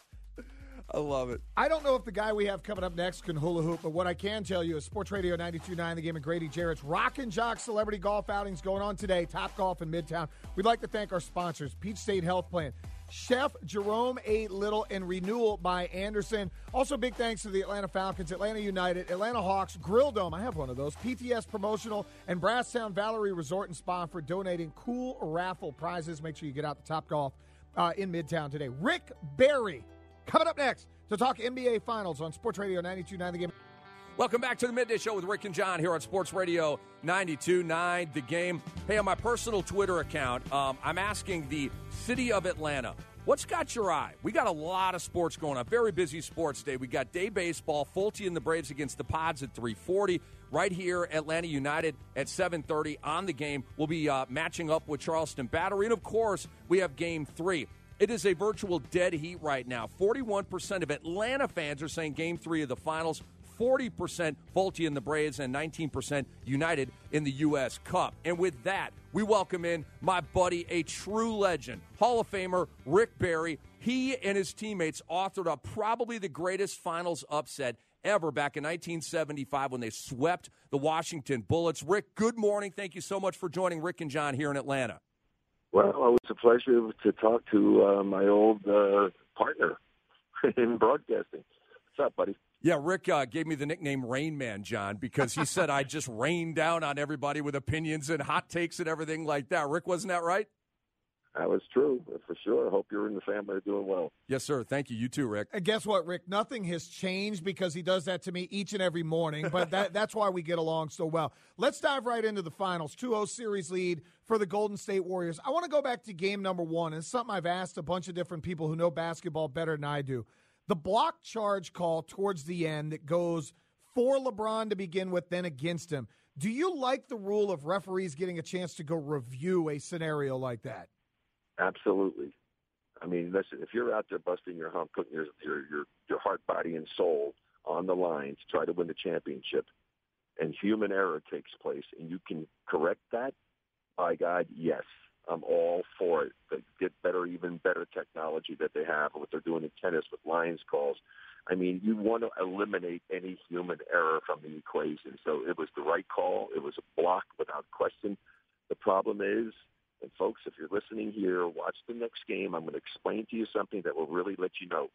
I love it. I don't know if the guy we have coming up next can hula hoop, but what I can tell you is Sports Radio 92.9, The Game, and Grady Jarrett's Rockin' Jock Celebrity Golf Outings going on today, Top Golf in Midtown. We'd like to thank our sponsors, Peach State Health Plan, Chef Jerome A. Little, and Renewal by Anderson. Also, big thanks to the Atlanta Falcons, Atlanta United, Atlanta Hawks, Grill Dome, I have one of those, PTS Promotional, and Brasstown Valerie Resort and Spa for donating cool raffle prizes. Make sure you get out to Top Golf in Midtown today. Rick Barry coming up next to talk NBA Finals on Sports Radio 92.9 The Game. Welcome back to the Midday Show with Rick and John here on Sports Radio 92.9 The Game. Hey, on my personal Twitter account, I'm asking the city of Atlanta, what's got your eye? We got a lot of sports going on. Very busy sports day. We got day baseball, Fulte and the Braves against the Pods at 3:40. Right here, Atlanta United at 7:30 on The Game. We'll be matching up with Charleston Battery. And, of course, we have Game 3. It is a virtual dead heat right now. 41% of Atlanta fans are saying Game 3 of the Finals, 40% Fulte and the Braves, and 19% United in the U.S. Cup. And with that, we welcome in my buddy, a true legend, Hall of Famer Rick Barry. He and his teammates authored up probably the greatest Finals upset ever back in 1975 when they swept the Washington Bullets. Rick, good morning. Up you so much for joining Rick and John here in Atlanta. Well, it was a pleasure to talk to my old partner in broadcasting. What's up, buddy? Yeah, Rick gave me the nickname Rain Man, John, because he said I just rained down on everybody with opinions and hot takes and everything like that. Rick, wasn't that right? That was true, for sure. I hope you and the family are doing well. Yes, sir. Thank you. You too, Rick. And guess what, Rick? Nothing has changed because he does that to me each and every morning, but that's why we get along so well. Let's dive right into the Finals. 2-0 series lead for the Golden State Warriors. I want to go back to game number 1, and it's something I've asked a bunch of different people who know basketball better than I do. The block charge call towards the end that goes for LeBron to begin with, then against him. Do you like the rule of referees getting a chance to go review a scenario like that? Absolutely. I mean, listen, if you're out there busting your hump, putting your heart, body, and soul on the line to try to win the championship, and human error takes place, and you can correct that, by God, yes, I'm all for it. They get better, even better technology that they have, what they're doing in tennis with lines calls. I mean, you want to eliminate any human error from the equation. So it was the right call. It was a block without question. The problem is, and folks, if you're listening here, watch the next game. I'm going to explain to you something that will really let you know.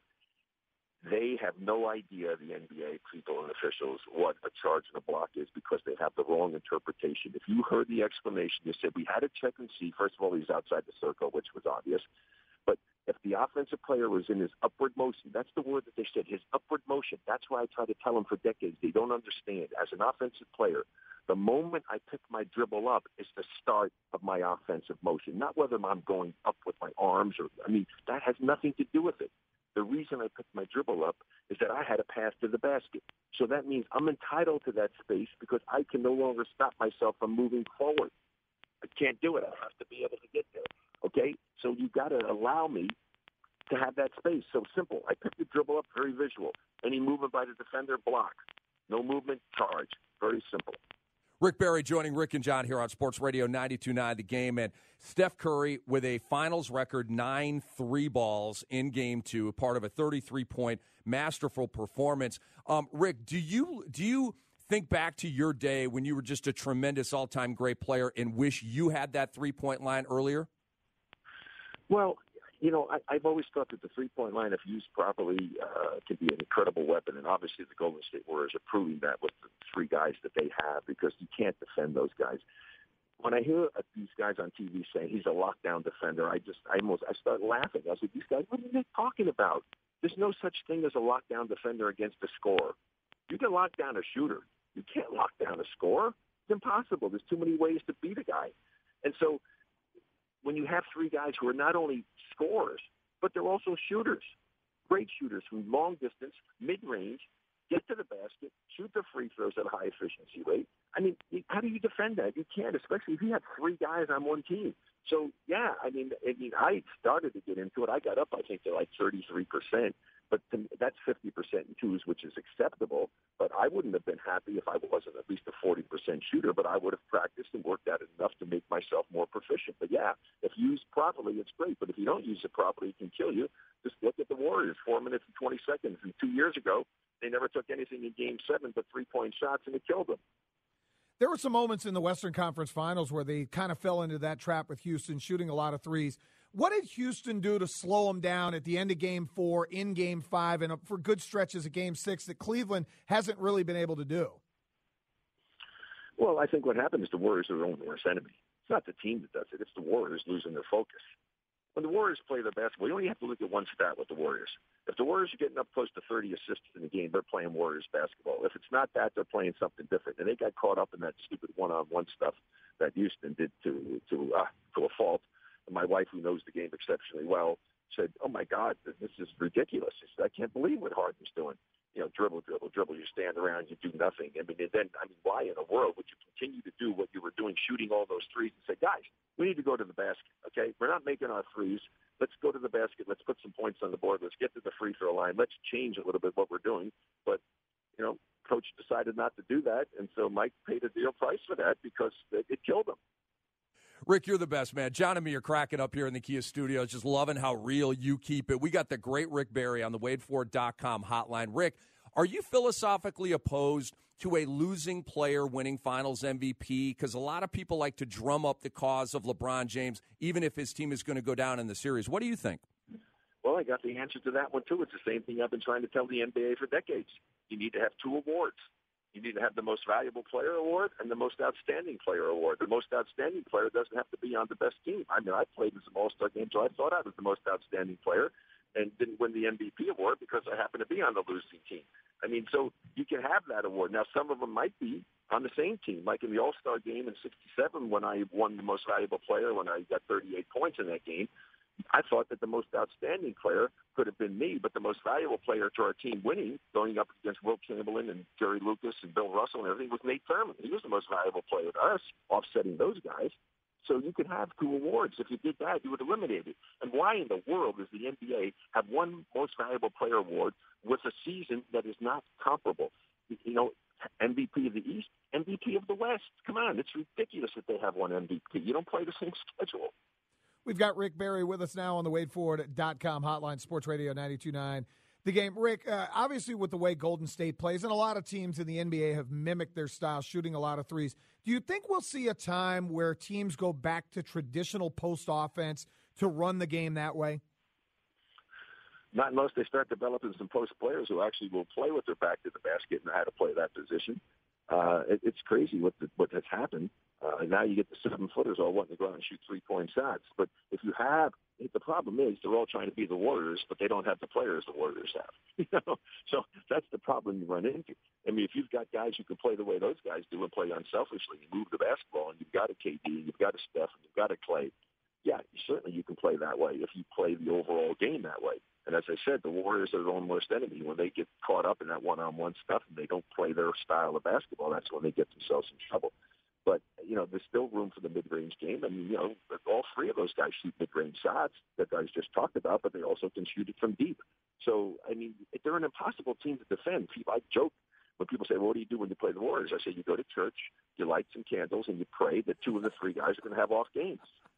They have no idea, the NBA people and officials, what a charge and a block is because they have the wrong interpretation. If you heard the explanation, you said we had to check and see. First of all, he's outside the circle, which was obvious. But if the offensive player was in his upward motion, that's the word that they said, his upward motion. That's why I try to tell them for decades. They don't understand. As an offensive player, the moment I pick my dribble up is the start of my offensive motion, not whether I'm going up with my arms that has nothing to do with it. The reason I picked my dribble up is that I had a pass to the basket. So that means I'm entitled to that space because I can no longer stop myself from moving forward. I can't do it. I have to be able to get there. Okay? So you got to allow me to have that space. So simple. I picked the dribble up, very visual. Any movement by the defender, block. No movement, charge. Very simple. Rick Barry joining Rick and John here on Sports Radio 92.9 The Game. And Steph Curry with a finals record 9 3-balls in Game 2, part of a 33-point masterful performance. Rick, do you think back to your day when you were just a tremendous all-time great player and wish you had that three-point line earlier? Well, I've always thought that the three-point line, if used properly, can be an incredible weapon. And obviously the Golden State Warriors are proving that with the 3 guys that they have because you can't defend those guys. When I hear these guys on TV saying he's a lockdown defender, I start laughing. I said, these guys, what are they talking about? There's no such thing as a lockdown defender against a scorer. You can lock down a shooter. You can't lock down a scorer. It's impossible. There's too many ways to beat a guy. And so when you have 3 guys who are not only scorers, but they're also shooters, great shooters from long distance, mid-range, get to the basket, shoot the free throws at a high efficiency rate. I mean, how do you defend that? You can't, especially if you have three guys on one team. So, yeah, I mean, I started to get into it. I got up, I think, to like 33%. But that's 50% in twos, which is acceptable. But I wouldn't have been happy if I wasn't at least a 40% shooter. But I would have practiced and worked at it enough to make myself more proficient. But, yeah, if used properly, it's great. But if you don't use it properly, it can kill you. Just look at the Warriors, 4 minutes and 20 seconds. And 2 years ago, they never took anything in Game 7 but three-point shots, and it killed them. There were some moments in the Western Conference Finals where they kind of fell into that trap with Houston, shooting a lot of threes. What did Houston do to slow them down at the end of Game 4, in Game 5, and for good stretches of Game 6 that Cleveland hasn't really been able to do? Well, I think what happened is the Warriors are their own worst enemy. It's not the team that does it. It's the Warriors losing their focus. When the Warriors play their basketball, you only have to look at one stat with the Warriors. If the Warriors are getting up close to 30 assists in a game, they're playing Warriors basketball. If it's not that, they're playing something different. And they got caught up in that stupid one-on-one stuff that Houston did to a fault. And my wife, who knows the game exceptionally well, said, "Oh my God, this is ridiculous. She said, I can't believe what Harden's doing. You know, dribble. You stand around, you do nothing. Why in the world would you continue to do what you were doing, shooting all those threes, and say, guys, we need to go to the basket, okay? We're not making our threes. Let's go to the basket. Let's put some points on the board. Let's get to the free throw line. Let's change a little bit what we're doing." But, you know, coach decided not to do that, and so Mike paid a dear price for that because it killed him. Rick, you're the best, man. John and me are cracking up here in the Kia studios, just loving how real you keep it. We got the great Rick Barry on the WadeFord.com hotline. Rick, are you philosophically opposed to a losing player winning Finals MVP? Because a lot of people like to drum up the cause of LeBron James, even if his team is going to go down in the series. What do you think? Well, I got the answer to that one, too. It's the same thing I've been trying to tell the NBA for decades. You need to have two awards. You need to have the most valuable player award and the most outstanding player award. The most outstanding player doesn't have to be on the best team. I mean, I played in some All-Star games, so I thought I was the most outstanding player and didn't win the MVP award because I happened to be on the losing team. I mean, so you can have that award. Now, some of them might be on the same team, like in the All-Star game in '67 when I won the most valuable player when I got 38 points in that game. I thought that the most outstanding player could have been me, but the most valuable player to our team winning, going up against Wilt Chamberlain and Jerry Lucas and Bill Russell and everything, was Nate Thurman. He was the most valuable player to us, offsetting those guys. So you could have two awards. If you did that, you would eliminate it. And why in the world does the NBA have one most valuable player award with a season that is not comparable? You know, MVP of the East, MVP of the West. Come on, it's ridiculous that they have one MVP. You don't play the same schedule. We've got Rick Barry with us now on the WadeFord.com hotline, Sports Radio 92.9. The game, Rick, obviously with the way Golden State plays, and a lot of teams in the NBA have mimicked their style, shooting a lot of threes. Do you think we'll see a time where teams go back to traditional post offense to run the game that way? Not unless they start developing some post players who actually will play with their back to the basket and know how to play that position. It's crazy what has happened. Now you get the 7-footers all wanting to go out and shoot 3-point shots. But if you have, the problem is they're all trying to be the Warriors, but they don't have the players the Warriors have. You know, so that's the problem you run into. I mean, if you've got guys who can play the way those guys do and play unselfishly and move the basketball, and you've got a KD, and you've got a Steph, and you've got a Clay, yeah, certainly you can play that way if you play the overall game that way. And as I said, the Warriors are their own worst enemy. When they get caught up in that one-on-one stuff and they don't play their style of basketball, that's when they get themselves in trouble. But, you know, there's still room for the mid-range game. And, you know, all three of those guys shoot mid-range shots that guys just talked about, but they also can shoot it from deep. So, I mean, they're an impossible team to defend. I joke when people say, well, what do you do when you play the Warriors? I say you go to church, you light some candles, and you pray that two of the three guys are going to have off games.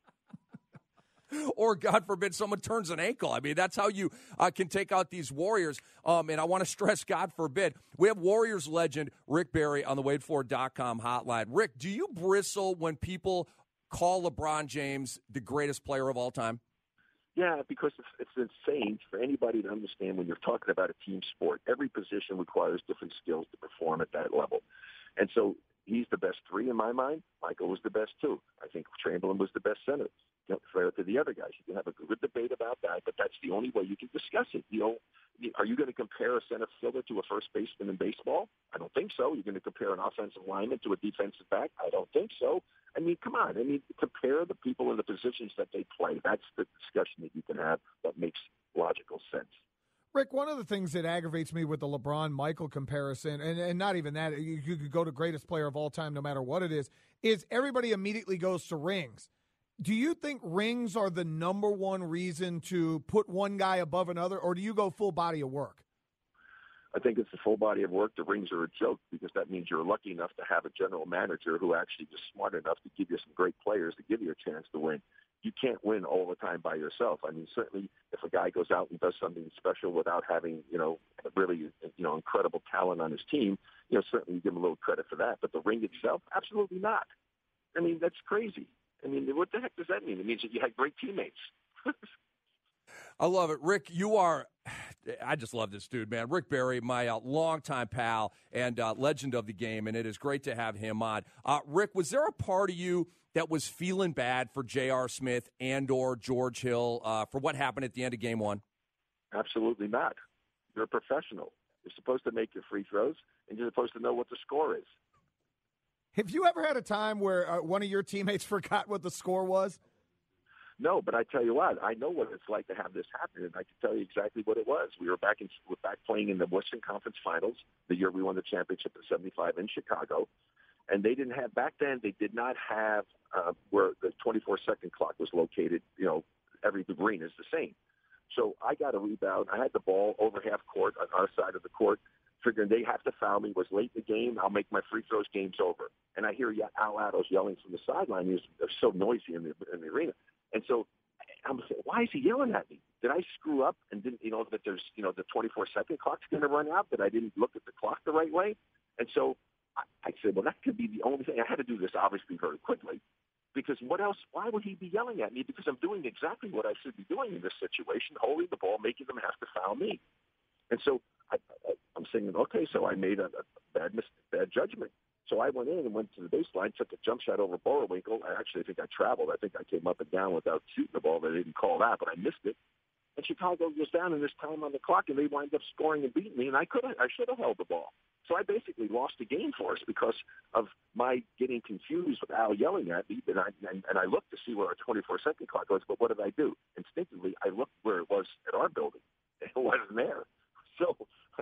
Or, God forbid, someone turns an ankle. I mean, that's how you can take out these Warriors. And I want to stress, God forbid, we have Warriors legend Rick Barry on the WadeFord.com hotline. Rick, do you bristle when people call LeBron James the greatest player of all time? Yeah, because it's insane for anybody to understand when you're talking about a team sport. Every position requires different skills to perform at that level. And so he's the best three in my mind. Michael was the best two. I think Chamberlain was the best center. Fair to the other guys. You can have a good debate about that, but that's the only way you can discuss it. You know, are you going to compare a center fielder to a first baseman in baseball? I don't think so. You're going to compare an offensive lineman to a defensive back? I don't think so. I mean, come on. I mean, compare the people in the positions that they play. That's the discussion that you can have that makes logical sense. Rick, one of the things that aggravates me with the LeBron-Michael comparison, and not even that, you could go to greatest player of all time no matter what it is everybody immediately goes to rings. Do you think rings are the number one reason to put one guy above another, or do you go full body of work? I think it's the full body of work. The rings are a joke because that means you're lucky enough to have a general manager who actually is smart enough to give you some great players to give you a chance to win. You can't win all the time by yourself. I mean, certainly if a guy goes out and does something special without having, really, incredible talent on his team, certainly you give him a little credit for that. But the ring itself, absolutely not. I mean, that's crazy. I mean, what the heck does that mean? It means that you had great teammates. I love it. Rick, I just love this dude, man. Rick Barry, my longtime pal and legend of the game, and it is great to have him on. Rick, was there a part of you that was feeling bad for J.R. Smith and or George Hill for what happened at the end of Game 1? Absolutely not. You're a professional. You're supposed to make your free throws, and you're supposed to know what the score is. Have you ever had a time where one of your teammates forgot what the score was? No, but I tell you what, I know what it's like to have this happen, and I can tell you exactly what it was. We were back playing in the Western Conference Finals the year we won the championship in '75 in Chicago, and they did not have where the 24-second clock was located. Every arena is the same. So I got a rebound. I had the ball over half court on our side of the court, figuring they have to foul me. It was late in the game. I'll make my free throws. Game's over. And I hear Al Attos yelling from the sideline. He was so noisy in the arena. And so I'm saying, why is he yelling at me? Did I screw up and didn't, that there's, the 24-second clock's going to run out, that I didn't look at the clock the right way? And so I said, well, that could be the only thing. I had to do this, obviously, very quickly. Because what else? Why would he be yelling at me? Because I'm doing exactly what I should be doing in this situation, holding the ball, making them have to foul me. And so I'm saying, okay, so I made a bad judgment. So I went in and went to the baseline, took a jump shot over Borowinkle. I think I traveled. I think I came up and down without shooting the ball. They didn't call that, but I missed it. And Chicago goes down in this time on the clock, and they wind up scoring and beating me. And I should have held the ball. So I basically lost the game for us because of my getting confused with Al yelling at me. And I looked to see where our 24-second clock was, but what did I do? Instinctively, I looked where it was at our building. It wasn't there. So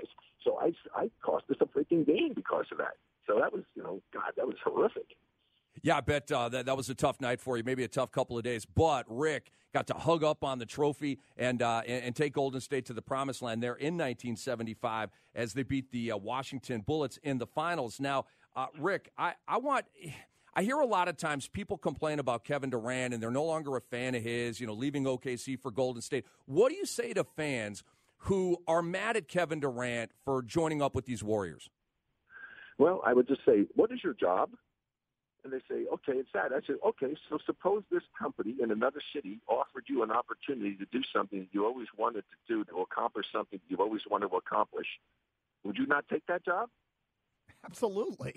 I cost us a freaking game because of that. So that was, God, that was horrific. Yeah, I bet that was a tough night for you, maybe a tough couple of days. But Rick got to hug up on the trophy and take Golden State to the promised land there in 1975 as they beat the Washington Bullets in the finals. Now, Rick, I hear a lot of times people complain about Kevin Durant and they're no longer a fan of his, leaving OKC for Golden State. What do you say to fans who are mad at Kevin Durant for joining up with these Warriors? Well, I would just say, what is your job? And they say, okay, it's that. I said, okay, so suppose this company in another city offered you an opportunity to do something that you always wanted to do, to accomplish something you've always wanted to accomplish. Would you not take that job? Absolutely.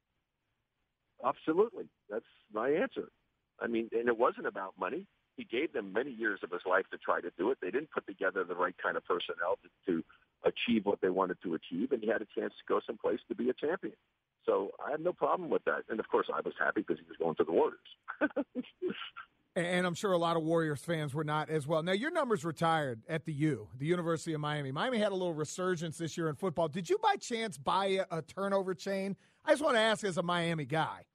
Absolutely. That's my answer. I mean, and it wasn't about money. He gave them many years of his life to try to do it. They didn't put together the right kind of personnel to achieve what they wanted to achieve, and he had a chance to go someplace to be a champion. So I have no problem with that. And, of course, I was happy because he was going to the Warriors. And I'm sure a lot of Warriors fans were not as well. Now, your number's retired at the University of Miami. Miami had a little resurgence this year in football. Did you by chance buy a turnover chain? I just want to ask as a Miami guy.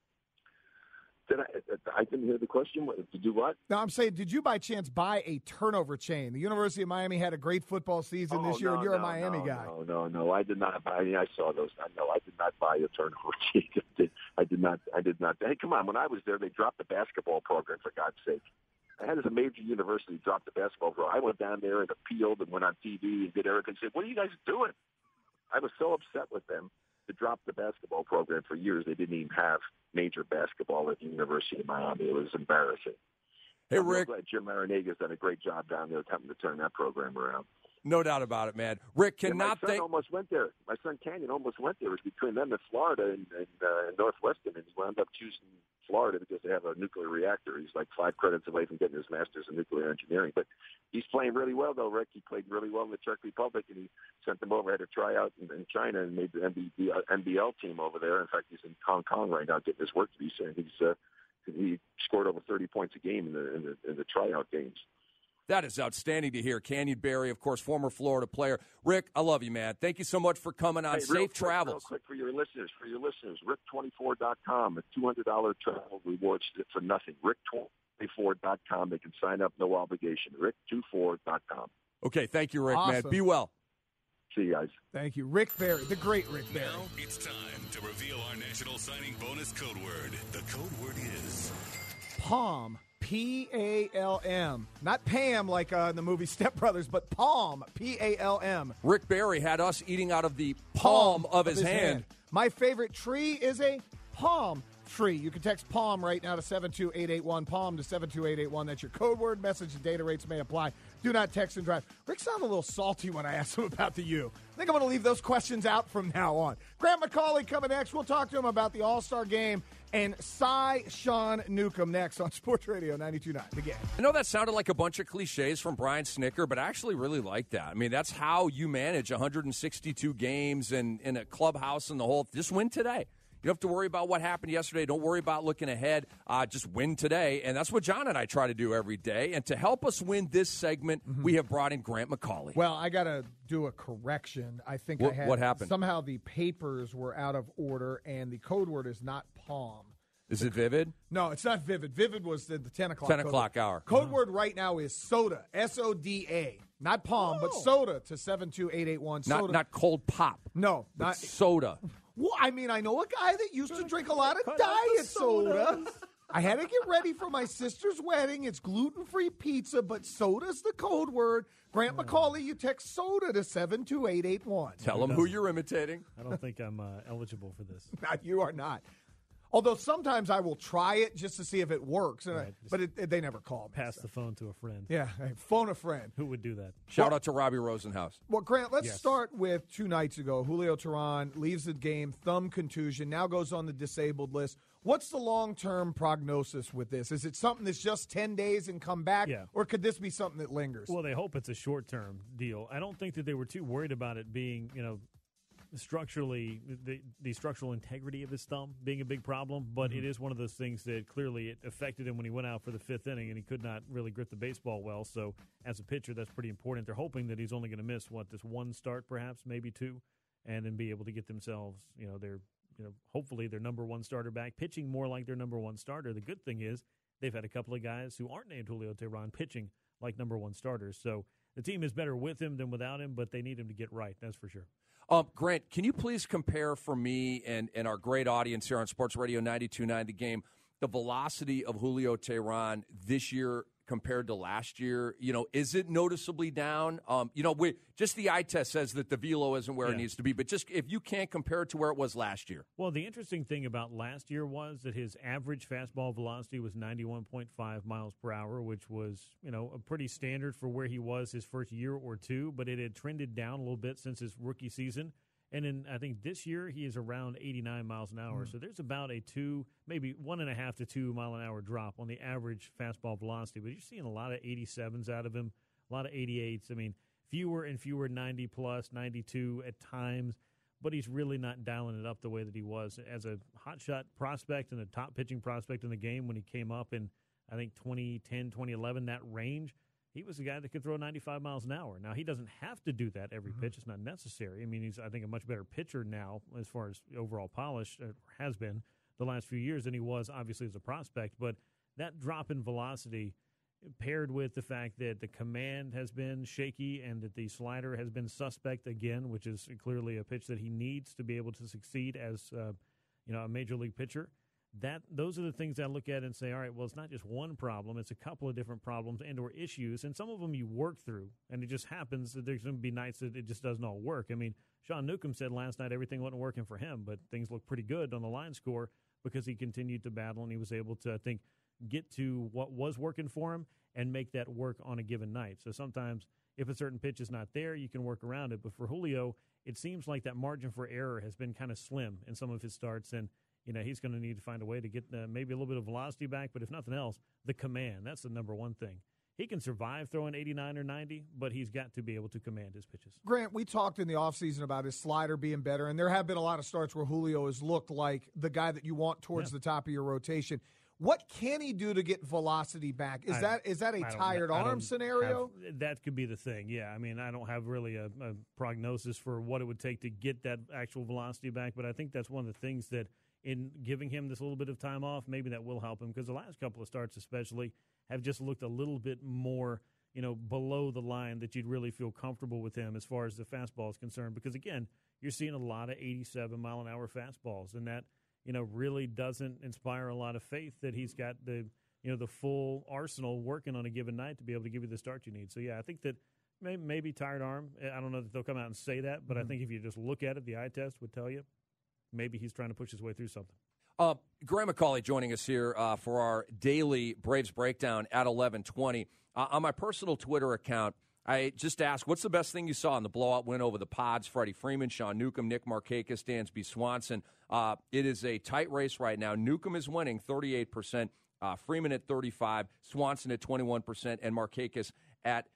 I didn't hear the question. Did you what? No, I'm saying, did you by chance buy a turnover chain? The University of Miami had a great football season this year, and you're a Miami guy. No. I did not buy. I saw those. No, I did not buy a turnover chain. I did not. Hey, come on. When I was there, they dropped the basketball program, for God's sake. I had as a major university drop the basketball program. I went down there and appealed and went on TV and did everything. Said, what are you guys doing? I was so upset with them to drop the basketball program for years. They didn't even have major basketball at the University of Miami. It was embarrassing. Hey, Rick. I'm glad Jim Maranaga's done a great job down there attempting to turn that program around. No doubt about it, man. Rick cannot my son almost went there. My son Canyon almost went there. It was between them and Florida and Northwestern, and he wound up choosing Florida because they have a nuclear reactor. He's like 5 credits away from getting his master's in nuclear engineering. But he's playing really well, though, Rick. He played really well in the Czech Republic, and he sent them over, had a tryout in China, and made the NBL team over there. In fact, he's in Hong Kong right now getting his work visa, and he scored over 30 points a game in the tryout games. That is outstanding to hear. Canyon Barry, of course, former Florida player. Rick, I love you, man. Thank you so much for coming on. Safe travels. Real quick for your listeners, Rick24.com, a $200 travel rewards for nothing. Rick24.com. They can sign up, no obligation. Rick24.com. Okay, thank you, Rick, Awesome. man. Be well. See you guys. Thank you. Rick Barry, the great Rick Barry. Now it's time to reveal our national signing bonus code word. The code word is Palm. P-A-L-M. Not Pam like in the movie Step Brothers, but Palm. P-A-L-M. Rick Barry had us eating out of the palm of his hand. My favorite tree is a palm tree. You can text PALM right now to 72881, PALM to 72881. That's your code word. Message and data rates may apply. Do not text and drive. Rick sounded a little salty when I asked him about the U. I think I'm going to leave those questions out from now on. Grant McCauley coming next. We'll talk to him about the All-Star Game and Sean Newcomb next on Sports Radio 92.9 The Game. I know that sounded like a bunch of cliches from Brian Snicker, but I actually really like that. I mean, that's how you manage 162 games in a clubhouse and the whole. Just win today. You don't have to worry about what happened yesterday. Don't worry about looking ahead. Just win today. And that's what John and I try to do every day. And to help us win this segment, we have brought in Grant McCauley. Well, I got to do a correction. I think What happened? Somehow the papers were out of order, and the code word is not palm. Is it Vivid? No, it's not Vivid. Vivid was the 10 o'clock 10 o'clock hour. Code word right now is soda, S-O-D-A. Not palm, but soda to 72881. Soda. Not cold pop. No, not soda. Well, I mean, I know a guy that used to drink a lot of diet soda. I had to get ready for my sister's wedding. It's gluten-free pizza, but soda's the code word. Grant McCauley, you text soda to 72881. Tell them who you're imitating. I don't think I'm eligible for this. You are not. Although sometimes I will try it just to see if it works, but they never call me. Pass the phone to a friend. Yeah, phone a friend. Who would do that? Shout out to Robbie Rosenhaus. Well, Grant, let's start with 2 nights ago. Julio Teheran leaves the game, thumb contusion, now goes on the disabled list. What's the long-term prognosis with this? Is it something that's just 10 days and come back, or could this be something that lingers? Well, they hope it's a short-term deal. I don't think that they were too worried about it being, structurally, the structural integrity of his thumb being a big problem, but it is one of those things that clearly it affected him when he went out for the 5th inning and he could not really grip the baseball well. So as a pitcher, that's pretty important. They're hoping that he's only going to miss this one start, perhaps maybe 2, and then be able to get themselves, hopefully their number 1 starter back, pitching more like their number 1 starter. The good thing is they've had a couple of guys who aren't named Julio Teheran pitching like number 1 starters. So the team is better with him than without him, but they need him to get right. That's for sure. Grant, can you please compare for me and our great audience here on Sports Radio 92.9 The Game, the velocity of Julio Teheran this year compared to last year? Is it noticeably down? Just the eye test says that the velo isn't where it needs to be, but just if you can't compare it to where it was last year. Well, the interesting thing about last year was that his average fastball velocity was 91.5 miles per hour, which was, a pretty standard for where he was his first year or two, but it had trended down a little bit since his rookie season. And then I think this year he is around 89 miles an hour. So there's about a 2, maybe 1.5 to 2 mile an hour drop on the average fastball velocity. But you're seeing a lot of 87s out of him, a lot of 88s. I mean, fewer and fewer 90 plus, 92 at times. But he's really not dialing it up the way that he was as a hotshot prospect and a top pitching prospect in the game when he came up in, I think, 2010, 2011, that range. He was a guy that could throw 95 miles an hour. Now, he doesn't have to do that every pitch. It's not necessary. I mean, he's, I think, a much better pitcher now as far as overall polish, has been the last few years than he was, obviously, as a prospect. But that drop in velocity paired with the fact that the command has been shaky and that the slider has been suspect again, which is clearly a pitch that he needs to be able to succeed as a major league pitcher. Those are the things I look at and say, all right, well, it's not just one problem. It's a couple of different problems and or issues, and some of them you work through, and it just happens that there's going to be nights that it just doesn't all work. I mean, Sean Newcomb said last night everything wasn't working for him, but things looked pretty good on the line score because he continued to battle, and he was able to, I think, get to what was working for him and make that work on a given night. So sometimes if a certain pitch is not there, you can work around it. But for Julio, it seems like that margin for error has been kind of slim in some of his starts, and he's going to need to find a way to get maybe a little bit of velocity back, but if nothing else, the command. That's the number one thing. He can survive throwing 89 or 90, but he's got to be able to command his pitches. Grant, we talked in the offseason about his slider being better, and there have been a lot of starts where Julio has looked like the guy that you want towards the top of your rotation. What can he do to get velocity back? Is that a tired arm scenario? That could be the thing, yeah. I mean, I don't have really a prognosis for what it would take to get that actual velocity back, but I think that's one of the things that in giving him this little bit of time off, maybe that will help him, because the last couple of starts especially have just looked a little bit more, below the line that you'd really feel comfortable with him as far as the fastball is concerned. Because, again, you're seeing a lot of 87-mile-an-hour fastballs, and that, really doesn't inspire a lot of faith that he's got the full arsenal working on a given night to be able to give you the start you need. So, yeah, I think that maybe tired arm. I don't know that they'll come out and say that, but I think if you just look at it, the eye test would tell you maybe he's trying to push his way through something. Graham McCauley joining us here for our daily Braves breakdown at 11:20. On my personal Twitter account, I just asked, what's the best thing you saw in the blowout win over the Pods? Freddie Freeman, Sean Newcomb, Nick Markakis, Dansby Swanson. It is a tight race right now. Newcomb is winning 38%, Freeman at 35%, Swanson at 21%, and Markakis at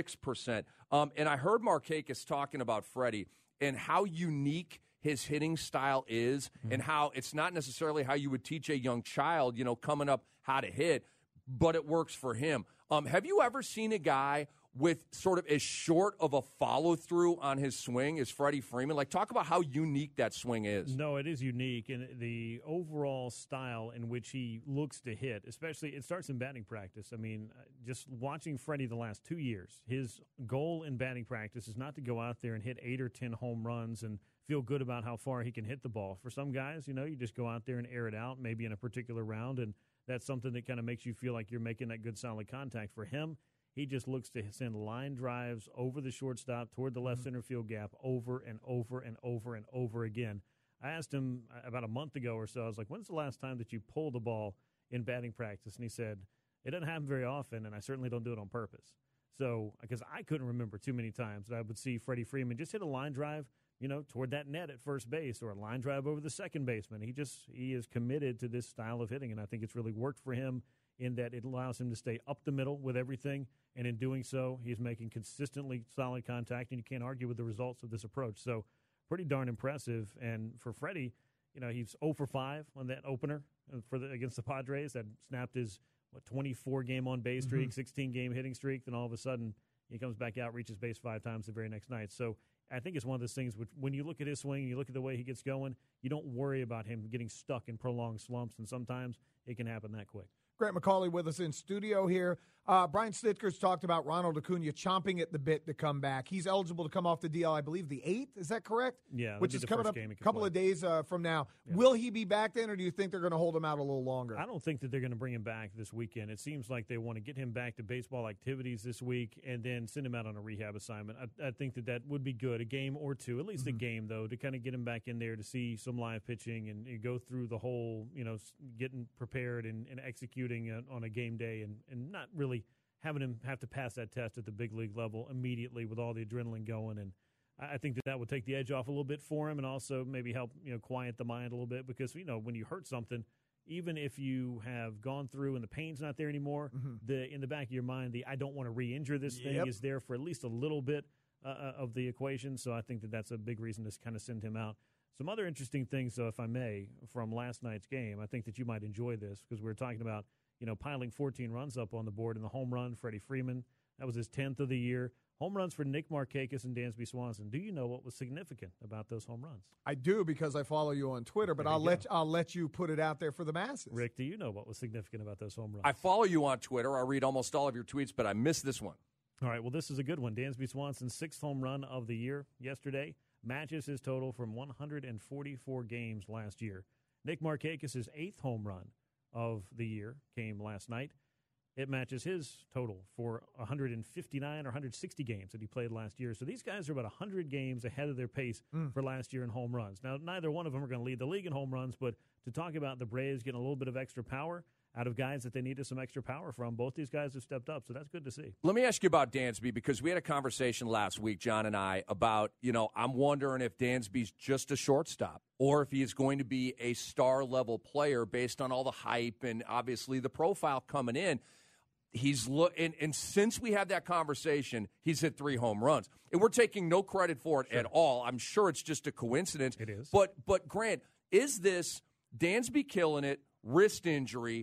6%. And I heard Markakis talking about Freddie and how unique his hitting style is, and how it's not necessarily how you would teach a young child, coming up how to hit, but it works for him. Have you ever seen a guy with sort of as short of a follow-through on his swing as Freddie Freeman? Like, talk about how unique that swing is. No, it is unique, and the overall style in which he looks to hit, especially it starts in batting practice. I mean, just watching Freddie the last 2 years, his goal in batting practice is not to go out there and hit 8 or 10 home runs and feel good about how far he can hit the ball. For some guys, you just go out there and air it out, maybe in a particular round, and that's something that kind of makes you feel like you're making that good, solid contact. For him, he just looks to send line drives over the shortstop toward the left center field gap over and over and over and over again. I asked him about a month ago or so, I was like, when's the last time that you pulled the ball in batting practice? And he said, it doesn't happen very often, and I certainly don't do it on purpose. So, because I couldn't remember too many times that I would see Freddie Freeman just hit a line drive, toward that net at first base, or a line drive over the second baseman. He is committed to this style of hitting, and I think it's really worked for him in that it allows him to stay up the middle with everything, and in doing so, he's making consistently solid contact, and you can't argue with the results of this approach. So, pretty darn impressive. And for Freddie, he's 0 for 5 on that opener against the Padres. That snapped his 24-game on-base streak, 16-game hitting streak. Then all of a sudden, he comes back out, reaches base 5 times the very next night. So I think it's one of those things which, when you look at his swing, you look at the way he gets going, you don't worry about him getting stuck in prolonged slumps, and sometimes it can happen that quick. Grant McCauley with us in studio here. Brian Snitker's talked about Ronald Acuna chomping at the bit to come back. He's eligible to come off the DL, I believe, the 8th. Is that correct? Yeah, which is coming up a couple of days from now. Yeah. Will he be back then, or do you think they're going to hold him out a little longer? I don't think that they're going to bring him back this weekend. It seems like they want to get him back to baseball activities this week and then send him out on a rehab assignment. I think that would be good, a game or two, at least a game, though, to kind of get him back in there to see some live pitching and go through the whole, getting prepared and executing on a game day and not really having him have to pass that test at the big league level immediately with all the adrenaline going. And I think that would take the edge off a little bit for him, and also maybe help quiet the mind a little bit, because when you hurt something, even if you have gone through and the pain's not there anymore, in the back of your mind, I don't want to re-injure this thing is there for at least a little bit of the equation. So I think that's a big reason to kind of send him out. Some other interesting things, though, if I may, from last night's game, I think that you might enjoy this, because we were talking about piling 14 runs up on the board in the home run. Freddie Freeman, that was his 10th of the year. Home runs for Nick Markakis and Dansby Swanson. Do you know what was significant about those home runs? I do, because I follow you on Twitter, but I'll let you put it out there for the masses. Rick, do you know what was significant about those home runs? I follow you on Twitter. I read almost all of your tweets, but I missed this one. All right, well, this is a good one. Dansby Swanson's 6th home run of the year yesterday matches his total from 144 games last year. Nick Markakis' 8th home run of the year came last night. It matches his total for 159 or 160 games that he played last year. So these guys are about 100 games ahead of their pace for last year in home runs. Now, neither one of them are going to lead the league in home runs, but to talk about the Braves getting a little bit of extra power out of guys that they needed some extra power from, both these guys have stepped up, so that's good to see. Let me ask you about Dansby, because we had a conversation last week, John and I, about, I'm wondering if Dansby's just a shortstop or if he is going to be a star-level player based on all the hype and obviously the profile coming in. And since we had that conversation, he's hit 3 home runs. And we're taking no credit for it at all. I'm sure it's just a coincidence. It is. But Grant, is this Dansby killing it, wrist injury,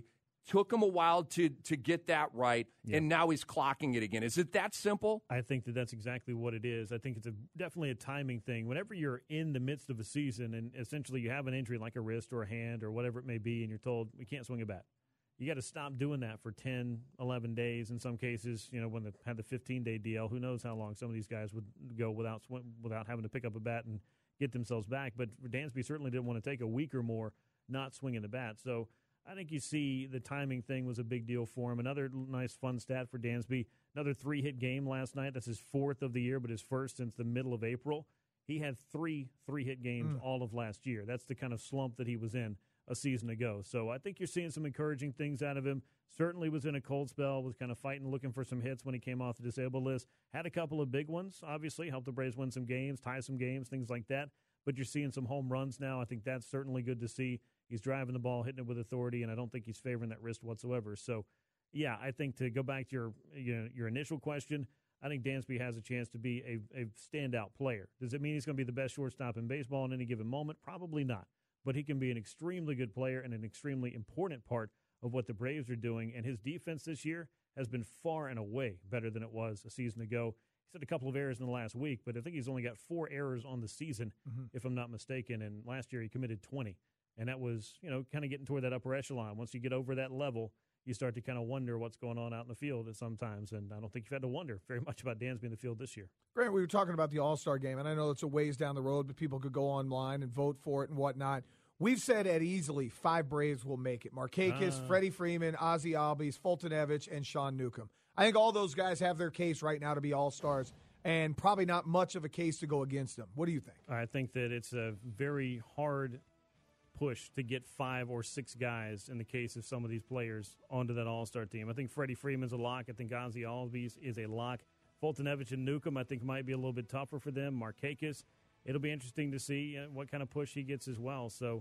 took him a while to get that right, and now he's clocking it again. Is it that simple? I think that's exactly what it is. I think it's definitely a timing thing. Whenever you're in the midst of a season and essentially you have an injury like a wrist or a hand or whatever it may be, and you're told we can't swing a bat, you got to stop doing that for 10, 11 days. In some cases, when they had the 15-day DL, who knows how long some of these guys would go without having to pick up a bat and get themselves back. But Dansby certainly didn't want to take a week or more not swinging the bat. So I think you see the timing thing was a big deal for him. Another nice fun stat for Dansby, another 3-hit game last night. That's his 4th of the year, but his first since the middle of April. He had 3 3-hit games all of last year. That's the kind of slump that he was in a season ago. So I think you're seeing some encouraging things out of him. Certainly was in a cold spell, was kind of fighting, looking for some hits when he came off the disabled list. Had a couple of big ones, obviously, helped the Braves win some games, tie some games, things like that. But you're seeing some home runs now. I think that's certainly good to see. He's driving the ball, hitting it with authority, and I don't think he's favoring that wrist whatsoever. So, yeah, I think to go back to your initial question, I think Dansby has a chance to be a standout player. Does it mean he's going to be the best shortstop in baseball in any given moment? Probably not. But he can be an extremely good player and an extremely important part of what the Braves are doing. And his defense this year has been far and away better than it was a season ago. He's had a couple of errors in the last week, but I think he's only got 4 errors on the season, if I'm not mistaken. And last year he committed 20. And that was, kind of getting toward that upper echelon. Once you get over that level, you start to kind of wonder what's going on out in the field at sometimes. And I don't think you've had to wonder very much about Dansby in the field this year. Grant, we were talking about the All-Star game, and I know it's a ways down the road, but people could go online and vote for it and whatnot. We've said at easily 5 Braves will make it. Markakis, Freddie Freeman, Ozzie Albies, Fultonevich, and Sean Newcomb. I think all those guys have their case right now to be All-Stars, and probably not much of a case to go against them. What do you think? I think that it's a very hard push to get 5 or 6 guys in the case of some of these players onto that All-Star team. I think Freddie Freeman's a lock. I think Ozzie Albies is a lock. Fultonevich and Newcomb, I think, might be a little bit tougher for them. Markakis, it'll be interesting to see what kind of push he gets as well. So,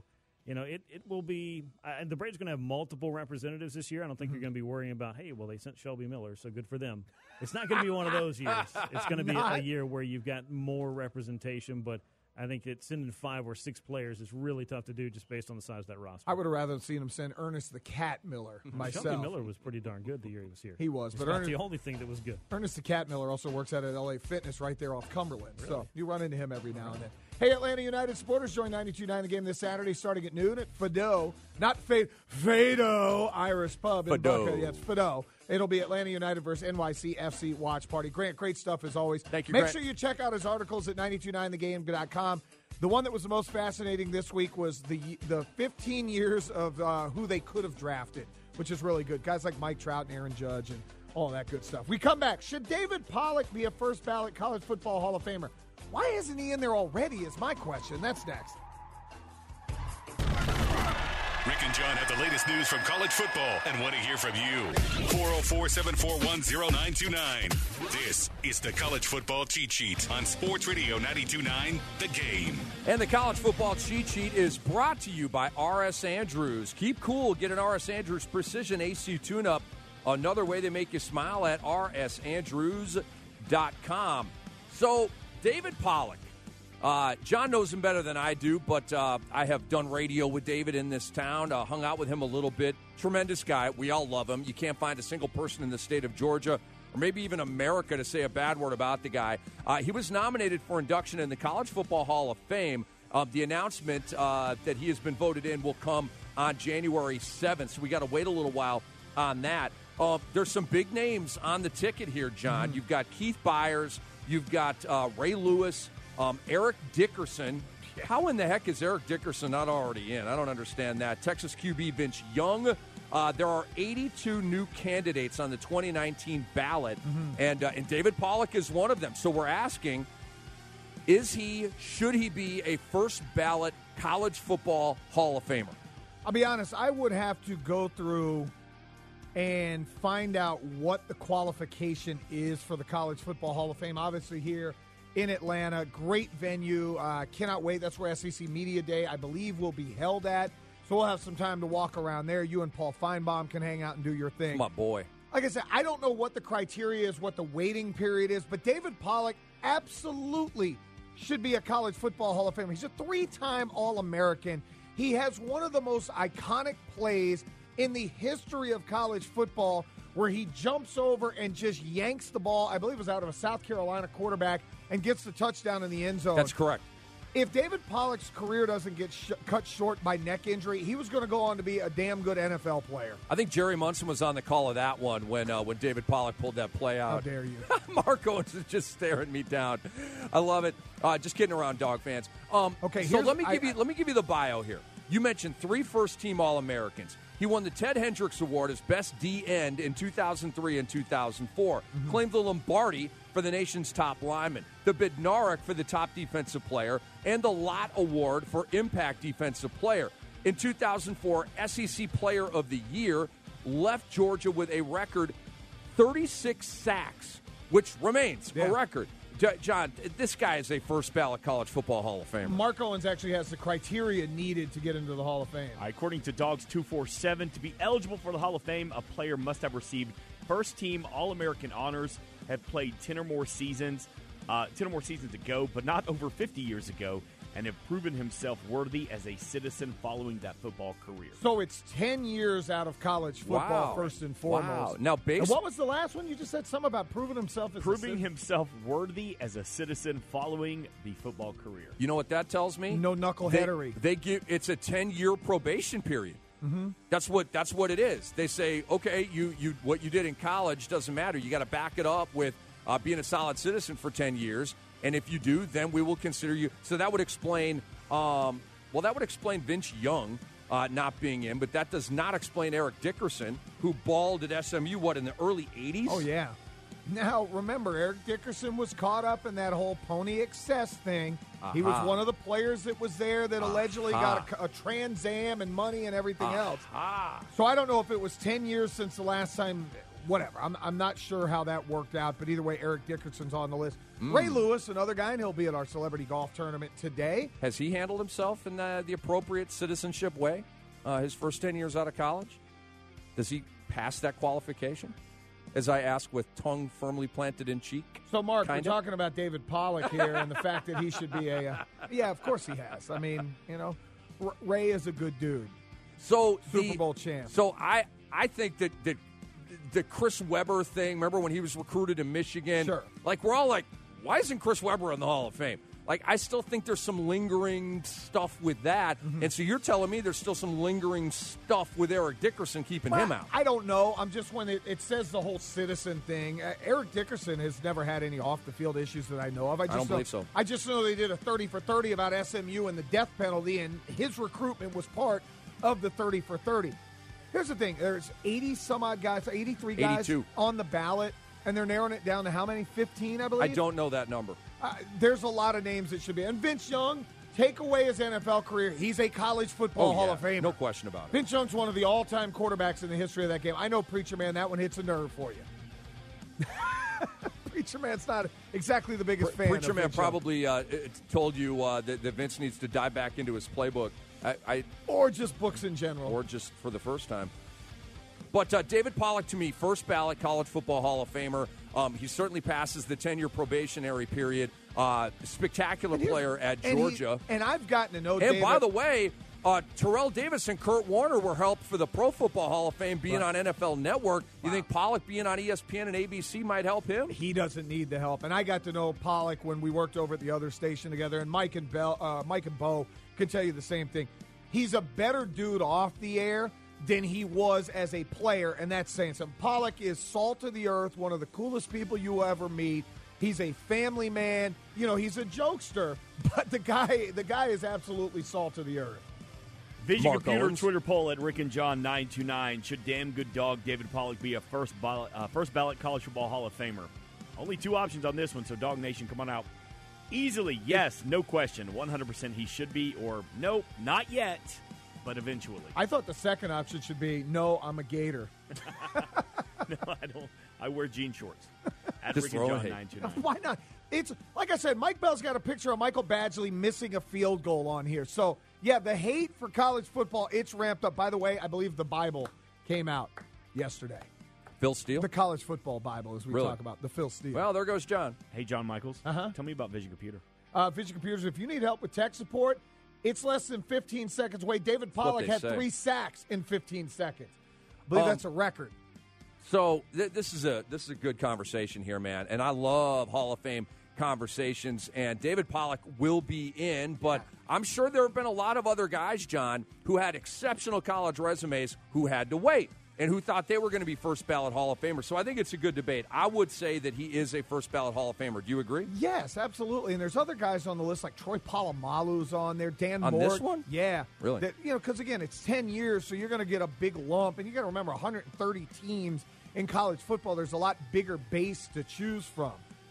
it will be the Braves are going to have multiple representatives this year. I don't think you're going to be worrying about, hey, well, they sent Shelby Miller, so good for them. It's not going to be one of those years. It's going to be a year where you've got more representation, but I think that sending 5 or 6 players is really tough to do just based on the size of that roster. I would have rather seen him send Ernest the Cat Miller myself. Shelby Miller was pretty darn good the year he was here. He was. It's but not the only thing that was good. Ernest the Cat Miller also works out at LA Fitness right there off Cumberland. Really? So you run into him every now and then. Hey, Atlanta United supporters, join 92.9 The Game this Saturday starting at noon at Fado. Not Fado Irish Pub in Buckhead. Yeah, it's Fado. It'll be Atlanta United versus NYCFC watch party. Grant, great stuff as always. Thank you, Make Grant. sure you check out his articles at 929thegame.com. The one that was the most fascinating this week was the 15 years of who they could have drafted, which is really good. Guys like Mike Trout and Aaron Judge and all that good stuff. We come back. Should David Pollock be a first-ballot college football Hall of Famer? Why isn't he in there already is my question. That's next. Rick and John have the latest news from college football and want to hear from you. 404-741-0929. This is the College Football Cheat Sheet on Sports Radio 92.9 The Game. And the College Football Cheat Sheet is brought to you by R.S. Andrews. Keep cool. Get an R.S. Andrews Precision AC tune-up. Another way they make you smile at rsandrews.com. So, David Pollock. John knows him better than I do, but I have done radio with David in this town, hung out with him a little bit. Tremendous guy. We all love him. You can't find a single person in the state of Georgia or maybe even America to say a bad word about the guy. He was nominated for induction in the College Football Hall of Fame. The announcement that he has been voted in will come on January 7th, so we got to wait a little while on that. There's some big names on the ticket here, John. You've got Keith Byers. You've got Ray Lewis. Eric Dickerson. How in the heck is Eric Dickerson not already in? I don't understand that. Texas QB Vince Young. There are 82 new candidates on the 2019 ballot, and David Pollock is one of them. So we're asking, should he be a first ballot college football Hall of Famer? I'll be honest, I would have to go through and find out what the qualification is for the College Football Hall of Fame. Obviously here in Atlanta, great venue. Cannot wait. That's where SEC Media Day, I believe, will be held at. So we'll have some time to walk around there. You and Paul Feinbaum can hang out and do your thing. My boy. Like I said, I don't know what the criteria is, what the waiting period is, but David Pollock absolutely should be a College Football Hall of Famer. He's a 3-time All-American. He has one of the most iconic plays in the history of college football where he jumps over and just yanks the ball, I believe it was out of a South Carolina quarterback, and gets the touchdown in the end zone. That's correct. If David Pollock's career doesn't get cut short by neck injury, he was going to go on to be a damn good NFL player. I think Jerry Munson was on the call of that one when David Pollock pulled that play out. How dare you? Mark Owens is just staring me down. I love it. Just kidding around, dog fans. Okay, so let me give you the bio here. You mentioned 3 first-team All-Americans. He won the Ted Hendricks Award as Best D-End in 2003 and 2004. Claimed the Lombardi for the nation's top lineman, the Bednarik for the top defensive player, and the Lott Award for Impact Defensive Player. In 2004, SEC Player of the Year, left Georgia with a record 36 sacks, which remains a record. John, this guy is a first-ballot college football Hall of Famer. Mark Owens actually has the criteria needed to get into the Hall of Fame. According to Dogs 247, to be eligible for the Hall of Fame, a player must have received first-team All-American honors, have played 10 or more seasons ago, but not over 50 years ago, and have proven himself worthy as a citizen following that football career. So it's 10 years out of college football, first and foremost. Now, and what was the last one? You just said something about proving himself as proving himself worthy as a citizen following the football career. You know what that tells me? No knuckleheadery. It's a 10-year probation period. Mm-hmm. That's what it is. They say, okay, you what you did in college doesn't matter. You got to back it up with being a solid citizen for 10 years. And if you do, then we will consider you. So that would explain, Vince Young not being in, but that does not explain Eric Dickerson, who balled at SMU, in the early 80s? Oh, yeah. Now, remember, Eric Dickerson was caught up in that whole Pony Excess thing. He was one of the players that was there that allegedly got a Trans Am and money and everything else. So I don't know if it was 10 years since the last time. Whatever. I'm not sure how that worked out, but either way, Eric Dickerson's on the list. Ray Lewis, another guy, and he'll be at our celebrity golf tournament today. Has he handled himself in the appropriate citizenship way his first 10 years out of college? Does he pass that qualification? As I ask with tongue firmly planted in cheek. So, Mark, we're talking about David Pollock here and the fact that he should be yeah, of course he has. I mean, Ray is a good dude. So Super Bowl champ. So I think that the Chris Webber thing, remember when he was recruited in Michigan? Sure. Like, we're all like, why isn't Chris Webber in the Hall of Fame? Like, I still think there's some lingering stuff with that. Mm-hmm. And so you're telling me there's still some lingering stuff with Eric Dickerson keeping him out. I don't know. I'm just, when it says the whole citizen thing, Eric Dickerson has never had any off-the-field issues that I know of. I don't believe so. I just know they did a 30 for 30 about SMU and the death penalty, and his recruitment was part of the 30 for 30. Here's the thing. There's 80-some-odd guys, 83 guys 82. on the ballot, and they're narrowing it down to how many? 15, I believe? I don't know that number. There's a lot of names that should be. And Vince Young, take away his NFL career, he's a college football Hall of Famer. No question about it. Vince Young's one of the all-time quarterbacks in the history of that game. I know, Preacher Man, that one hits a nerve for you. Preacher Man's not exactly the biggest fan Preacher of Man Vince probably told you that Vince needs to dive back into his playbook. Or just books in general. Or just for the first time. But David Pollock, to me, first ballot college football Hall of Famer. He certainly passes the 10-year probationary period. Spectacular player at Georgia. And I've gotten to know David. And by the way, Terrell Davis and Kurt Warner were helped for the Pro Football Hall of Fame being on NFL Network. You think Pollock being on ESPN and ABC might help him? He doesn't need the help. And I got to know Pollock when we worked over at the other station together. And Mike and Bo can tell you the same thing. He's a better dude off the air than he was as a player, and that's saying something. Pollock is salt of the earth, one of the coolest people you will ever meet. He's a family man. He's a jokester, but the guy is absolutely salt of the earth. Vision Computer Twitter poll at Rick and John 929. Should damn good dog David Pollock be a first ballot college football Hall of Famer? Only 2 options on this one, so Dog Nation, come on out. Easily, yes, no question. 100% he should be, or nope, not yet, but eventually. I thought the second option should be, no, I'm a Gator. No, I don't. I wear jean shorts. At Just Rick and John 929. Why not? It's like I said, Mike Bell's got a picture of Michael Badgley missing a field goal on here. So, yeah, the hate for college football, it's ramped up. By the way, I believe the Bible came out yesterday. Phil Steele? The college football Bible, as we talk about. The Phil Steele. Well, there goes John. Hey, John Michaels. Tell me about Vision Computer. Vision Computers, if you need help with tech support, it's less than 15 seconds away. David Pollock had 3 sacks in 15 seconds. I believe that's a record. So this is a good conversation here, man. And I love Hall of Fame conversations. And David Pollock will be in, but I'm sure there have been a lot of other guys, John, who had exceptional college resumes who had to wait and who thought they were going to be first ballot Hall of Famers. So I think it's a good debate. I would say that he is a first ballot Hall of Famer. Do you agree? Yes, absolutely. And there's other guys on the list like Troy Polamalu's on there, Dan Moore. On this one? Yeah. Really? That, because, again, it's 10 years, so you're going to get a big lump. And you got to remember, 130 teams in college football, there's a lot bigger base to choose from.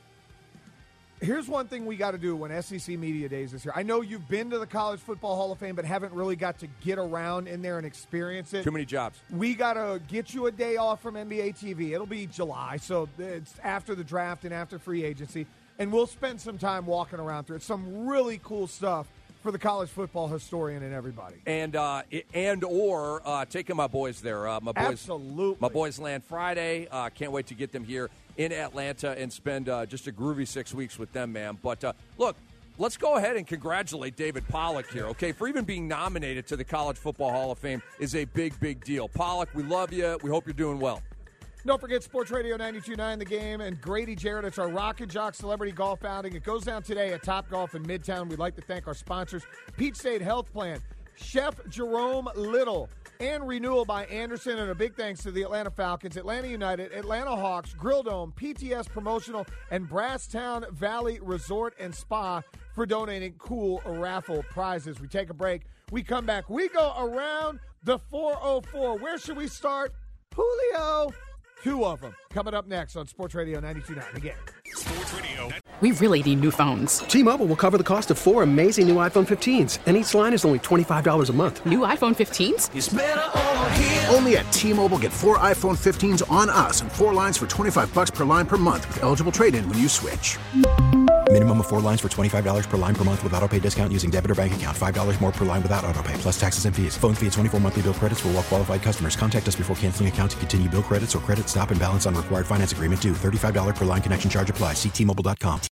Here's one thing we got to do when SEC Media Days is here. I know you've been to the College Football Hall of Fame, but haven't really got to get around in there and experience it. Too many jobs. We got to get you a day off from NBA TV. It'll be July, so it's after the draft and after free agency, and we'll spend some time walking around through it. Some really cool stuff for the college football historian and everybody. And taking my boys there. Absolutely. My boys land Friday. Can't wait to get them here in Atlanta and spend just a groovy 6 weeks with them, man. But, look, let's go ahead and congratulate David Pollock here, okay? For even being nominated to the College Football Hall of Fame is a big, big deal. Pollock, we love you. We hope you're doing well. Don't forget Sports Radio 92.9 The Game and Grady Jarrett. It's our Rock and Jock Celebrity Golf outing. It goes down today at Topgolf in Midtown. We'd like to thank our sponsors, Peach State Health Plan, Chef Jerome Little, and Renewal by Anderson. And a big thanks to the Atlanta Falcons, Atlanta United, Atlanta Hawks, Grill Dome, PTS Promotional, and Brasstown Valley Resort and Spa for donating cool raffle prizes. We take a break. We come back. We go around the 404. Where should we start? Julio. Two of them coming up next on Sports Radio 92.9 The Game. Sports Radio. We really need new phones. T-Mobile will cover the cost of 4 amazing new iPhone 15s, and each line is only $25 a month. New iPhone 15s? It's better over here. Only at T-Mobile, get 4 iPhone 15s on us and 4 lines for $25 per line per month with eligible trade-in when you switch. Minimum of 4 lines for $25 per line per month with autopay discount using debit or bank account. $5 more per line without autopay, plus taxes and fees. Phone fee at 24 monthly bill credits for well-qualified customers. Contact us before canceling account to continue bill credits or credit stop and balance on required finance agreement due. $35 per line connection charge applies. See T-Mobile.com.